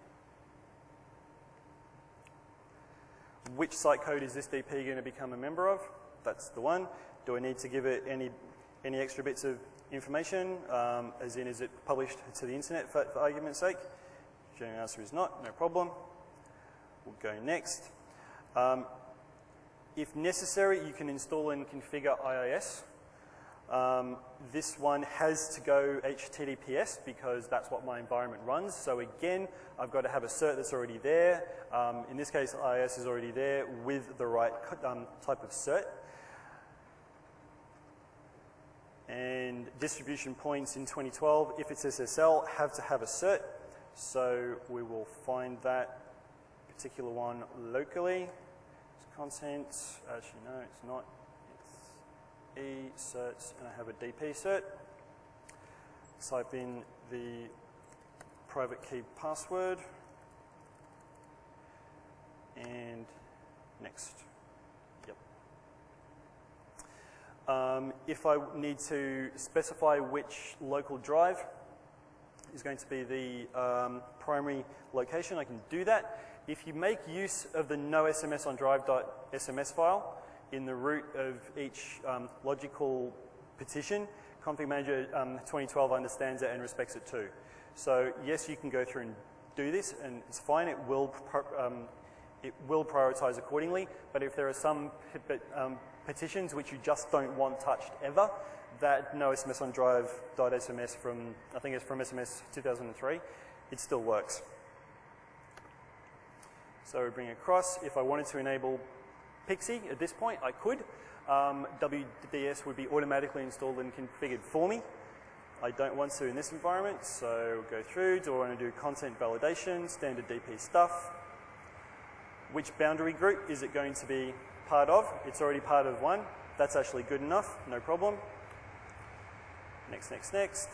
Which site code is this D P going to become a member of? That's the one. Do I need to give it any, any extra bits of information? Um, as in, is it published to the internet for, for argument's sake? The answer is not, no problem. We'll go next. Um, if necessary, you can install and configure I I S. Um, this one has to go H T T P S because that's what my environment runs. So again, I've got to have a cert that's already there. Um, in this case, I I S is already there with the right um, type of cert. And distribution points in twenty twelve, if it's S S L, have to have a cert. So we will find that particular one locally. It's content, actually no, it's not. It's E certs, and I have a D P cert. Type in the private key password, and next. Yep. Um, if I need to specify which local drive is going to be the um, primary location, I can do that. If you make use of the no S M S on drive.sms file in the root of each um, logical partition, Config Manager um, twenty twelve understands it and respects it too. So yes, you can go through and do this, and it's fine. It will um, it will prioritize accordingly. But if there are some um, petitions which you just don't want touched ever, that no S M S on drive dot S M S from, I think it's from S M S two thousand three, it still works. So we bring it across. If I wanted to enable Pixie at this point, I could. Um, W D S would be automatically installed and configured for me. I don't want to in this environment, so we'll go through. Do I want to do content validation, standard D P stuff? Which boundary group is it going to be part of? It's already part of one. That's actually good enough, no problem. Next, next, next.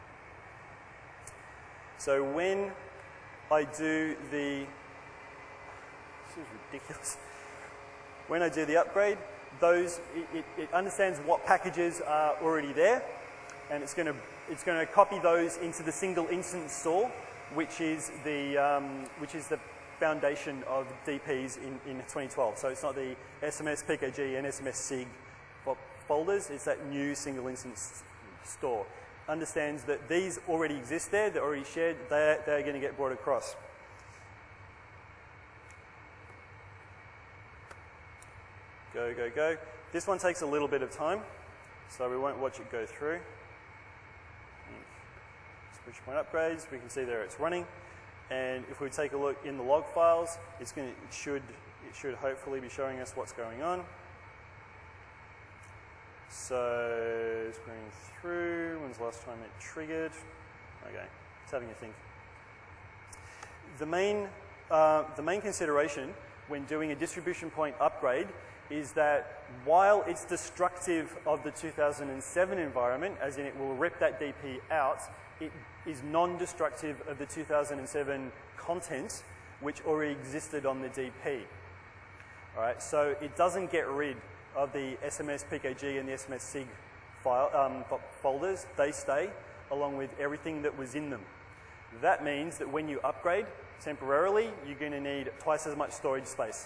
So when I do the, this is ridiculous. When I do the upgrade, those, it, it, it understands what packages are already there, and it's going to it's going to copy those into the single instance store, which is the um, which is the foundation of D Ps in, in twenty twelve. So it's not the S M S P K G and S M S S I G folders, it's that new single instance store. Understands that these already exist there, they're already shared, they're, they're going to get brought across. Go, go, go. This one takes a little bit of time, so we won't watch it go through. Switch point upgrades, we can see there it's running. And if we take a look in the log files, it's going to, it should, it should hopefully be showing us what's going on. So, scrolling through, when's the last time it triggered? Okay, it's having a think. The main, uh, the main consideration when doing a distribution point upgrade is that while it's destructive of the two thousand seven environment, as in it will rip that D P out, it is non-destructive of the two thousand seven content which already existed on the D P. All right, so it doesn't get rid of the S M S P K G and the S M S S I G file, um, folders. They stay along with everything that was in them. That means that when you upgrade temporarily, you're going to need twice as much storage space.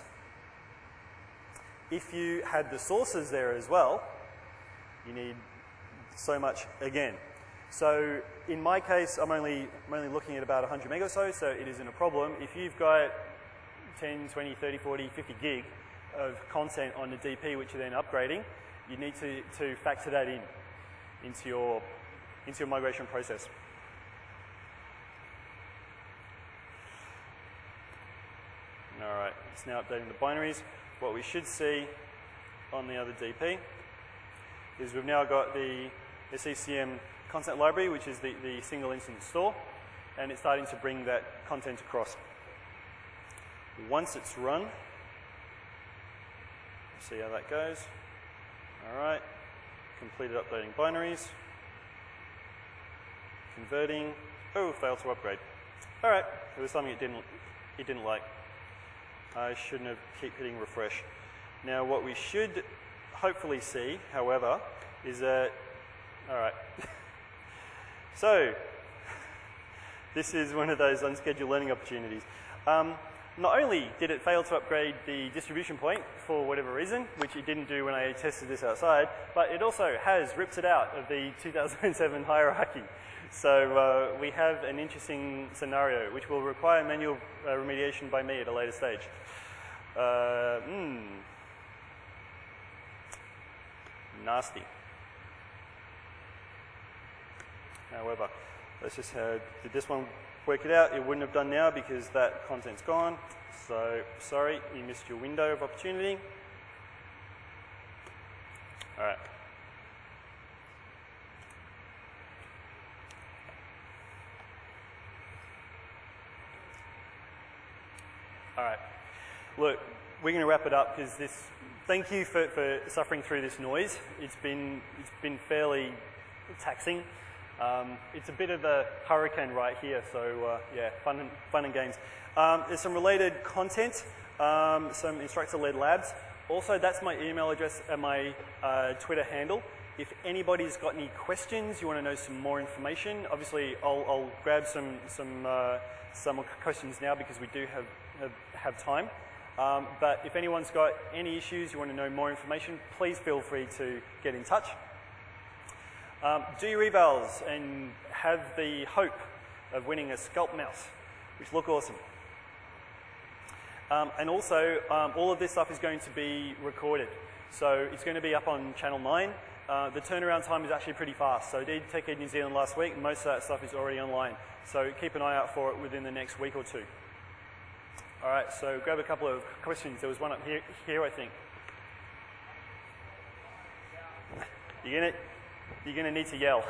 If you had the sources there as well, you need so much again. So in my case, I'm only, I'm only looking at about one hundred meg or so, so it isn't a problem. If you've got ten, twenty, thirty, forty, fifty gig of content on the D P which you're then upgrading, you need to, to factor that in into your, into your migration process. All right, it's now updating the binaries. What we should see on the other D P is we've now got the S E C M content library, which is the, the single instance store, and it's starting to bring that content across. Once it's run, see how that goes. All right, completed updating binaries, converting. Oh, failed to upgrade. All right, it was something it didn't, it didn't like. I shouldn't have keep hitting refresh. Now, what we should hopefully see, however, is that, all right. So, this is one of those unscheduled learning opportunities. Um, Not only did it fail to upgrade the distribution point for whatever reason, which it didn't do when I tested this outside, but it also has ripped it out of the two thousand seven hierarchy. So uh, we have an interesting scenario which will require manual uh, remediation by me at a later stage. Uh, mm, nasty. However, let's just uh, did this one work it out? It wouldn't have done now because that content's gone. So sorry, you missed your window of opportunity. All right. All right. Look, we're going to wrap it up because this. Thank you for, for suffering through this noise. It's been it's been fairly taxing. Um, it's a bit of a hurricane right here, so uh, yeah, fun and, fun and games. Um, there's some related content, um, some instructor-led labs. Also, that's my email address and my uh, Twitter handle. If anybody's got any questions, you want to know some more information, obviously I'll, I'll grab some some uh, some questions now because we do have have, have time. Um, but if anyone's got any issues, you want to know more information, please feel free to get in touch. Um, do your evals and have the hope of winning a Sculpt mouse. which look awesome. Um, and also, um, all of this stuff is going to be recorded. So it's going to be up on Channel nine. Uh, the turnaround time is actually pretty fast. So I did TechEd New Zealand last week. Most of that stuff is already online. So keep an eye out for it within the next week or two. All right, so grab a couple of questions. There was one up here, here I think. You're gonna, you're gonna need to yell.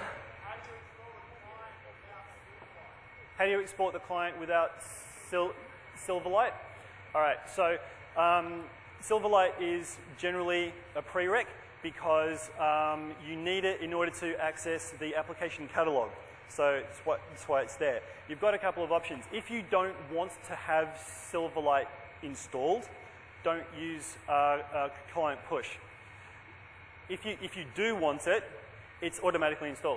How do you export the client without Sil Silverlight? All right, so um, Silverlight is generally a prereq because um, you need it in order to access the application catalog. So it's what, that's why it's there. You've got a couple of options. If you don't want to have Silverlight installed, don't use uh, uh, client push. If you, if you do want it, it's automatically installed.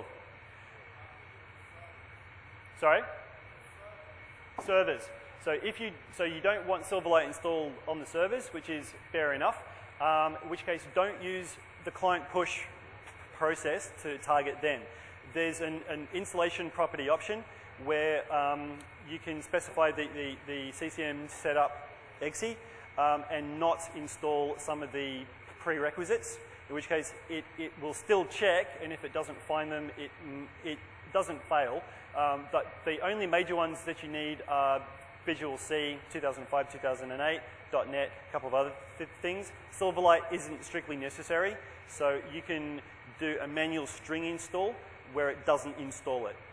Sorry? Servers. So if you, so you don't want Silverlight installed on the servers, which is fair enough, um, in which case don't use the client push process to target them. There's an, an installation property option where um, you can specify the, the, the C C M setup E X E um, and not install some of the prerequisites, in which case it, it will still check, and if it doesn't find them, it, it doesn't fail. Um, but the only major ones that you need are Visual C, two thousand five, two thousand eight, dot net, a couple of other th things. Silverlight isn't strictly necessary, so you can do a manual string install where it doesn't install it.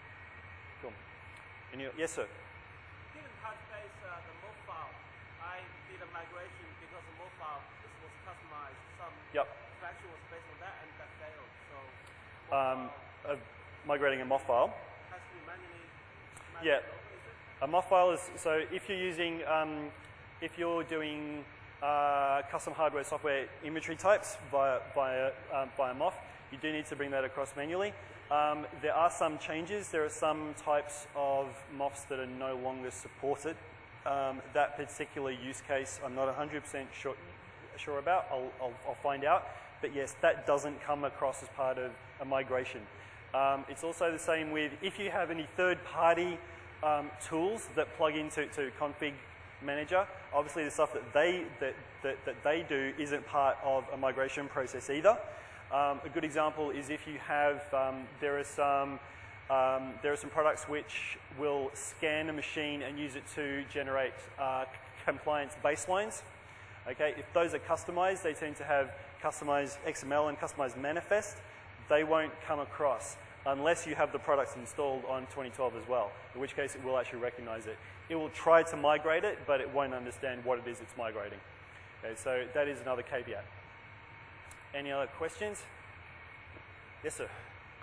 Cool. Any, yes, sir? Didn't touch base uh, the M O F file. I did a migration because the M O F file this was customized. Some yep. fraction was based on that, and that failed. So um, uh, migrating a M O F file. Has to be manually. Yeah. A M O F file is, so if you're using, um, if you're doing uh, custom hardware software inventory types via, via, um, via M O F, you do need to bring that across manually. Um, there are some changes. There are some types of M O Fs that are no longer supported. Um, that particular use case, I'm not one hundred percent sure, sure about. I'll, I'll, I'll find out. But yes, that doesn't come across as part of a migration. Um, it's also the same with if you have any third-party Um, tools that plug into to Config Manager. Obviously, the stuff that they that, that, that they do isn't part of a migration process either. Um, a good example is if you have um, there are some um, there are some products which will scan a machine and use it to generate uh, compliance baselines. Okay, if those are customized, they tend to have customized X M L and customized manifest. They won't come across unless you have the products installed on twenty twelve as well, in which case it will actually recognize it. It will try to migrate it, but it won't understand what it is it's migrating. Okay, so that is another caveat. Any other questions? Yes, sir.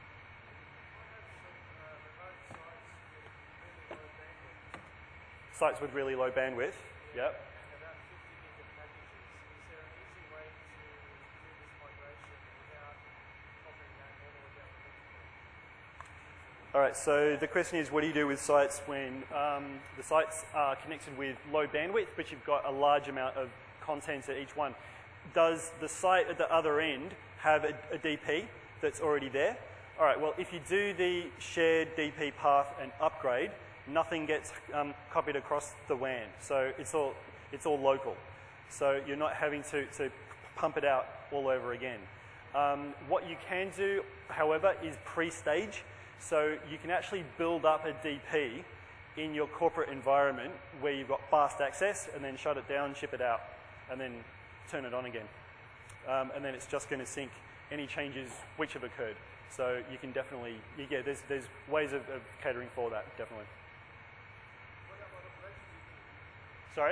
Sites with really low bandwidth, yep. All right, so the question is, what do you do with sites when um, the sites are connected with low bandwidth, but you've got a large amount of content at each one? Does the site at the other end have a, a D P that's already there? All right, well, if you do the shared D P path and upgrade, nothing gets um, copied across the W A N. So it's all, it's all local. So you're not having to, to pump it out all over again. Um, what you can do, however, is pre-stage. So you can actually build up a D P in your corporate environment where you've got fast access and then shut it down, ship it out, and then turn it on again. Um, and then it's just going to sync any changes which have occurred. So you can definitely, yeah, there's, there's ways of, of catering for that, definitely. Sorry?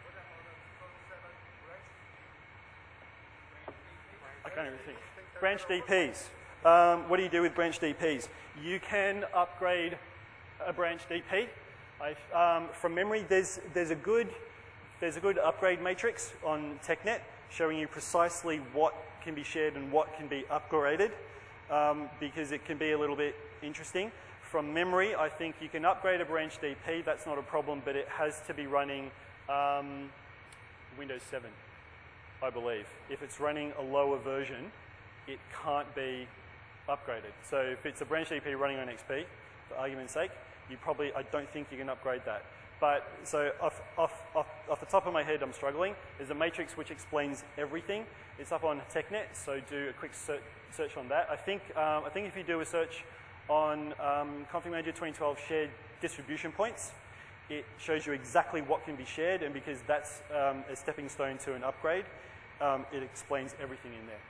I can't even think. Branch D Ps. Um, what do you do with branch D Ps? You can upgrade a branch D P. Um, from memory, there's, there's, a good, there's a good upgrade matrix on TechNet showing you precisely what can be shared and what can be upgraded, um, because it can be a little bit interesting. From memory, I think you can upgrade a branch D P. That's not a problem, but it has to be running um, Windows seven, I believe. If it's running a lower version, it can't be upgraded. So if it's a branch D P running on X P, for argument's sake, you probably, I don't think you can upgrade that. but so off, off, off, off the top of my head, I'm struggling. There's a matrix which explains everything. It's up on TechNet, so do a quick search, search on that. I think, um, I think if you do a search on um, Config Manager twenty twelve shared distribution points, it shows you exactly what can be shared, and because that's um, a stepping stone to an upgrade, um, it explains everything in there.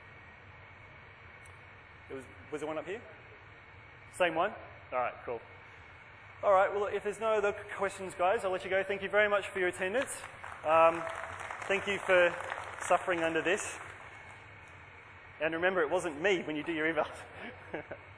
It was, was there one up here? Same one? All right, cool. All right, well, if there's no other questions, guys, I'll let you go. Thank you very much for your attendance. Um, thank you for suffering under this. And remember, it wasn't me when you do your eval.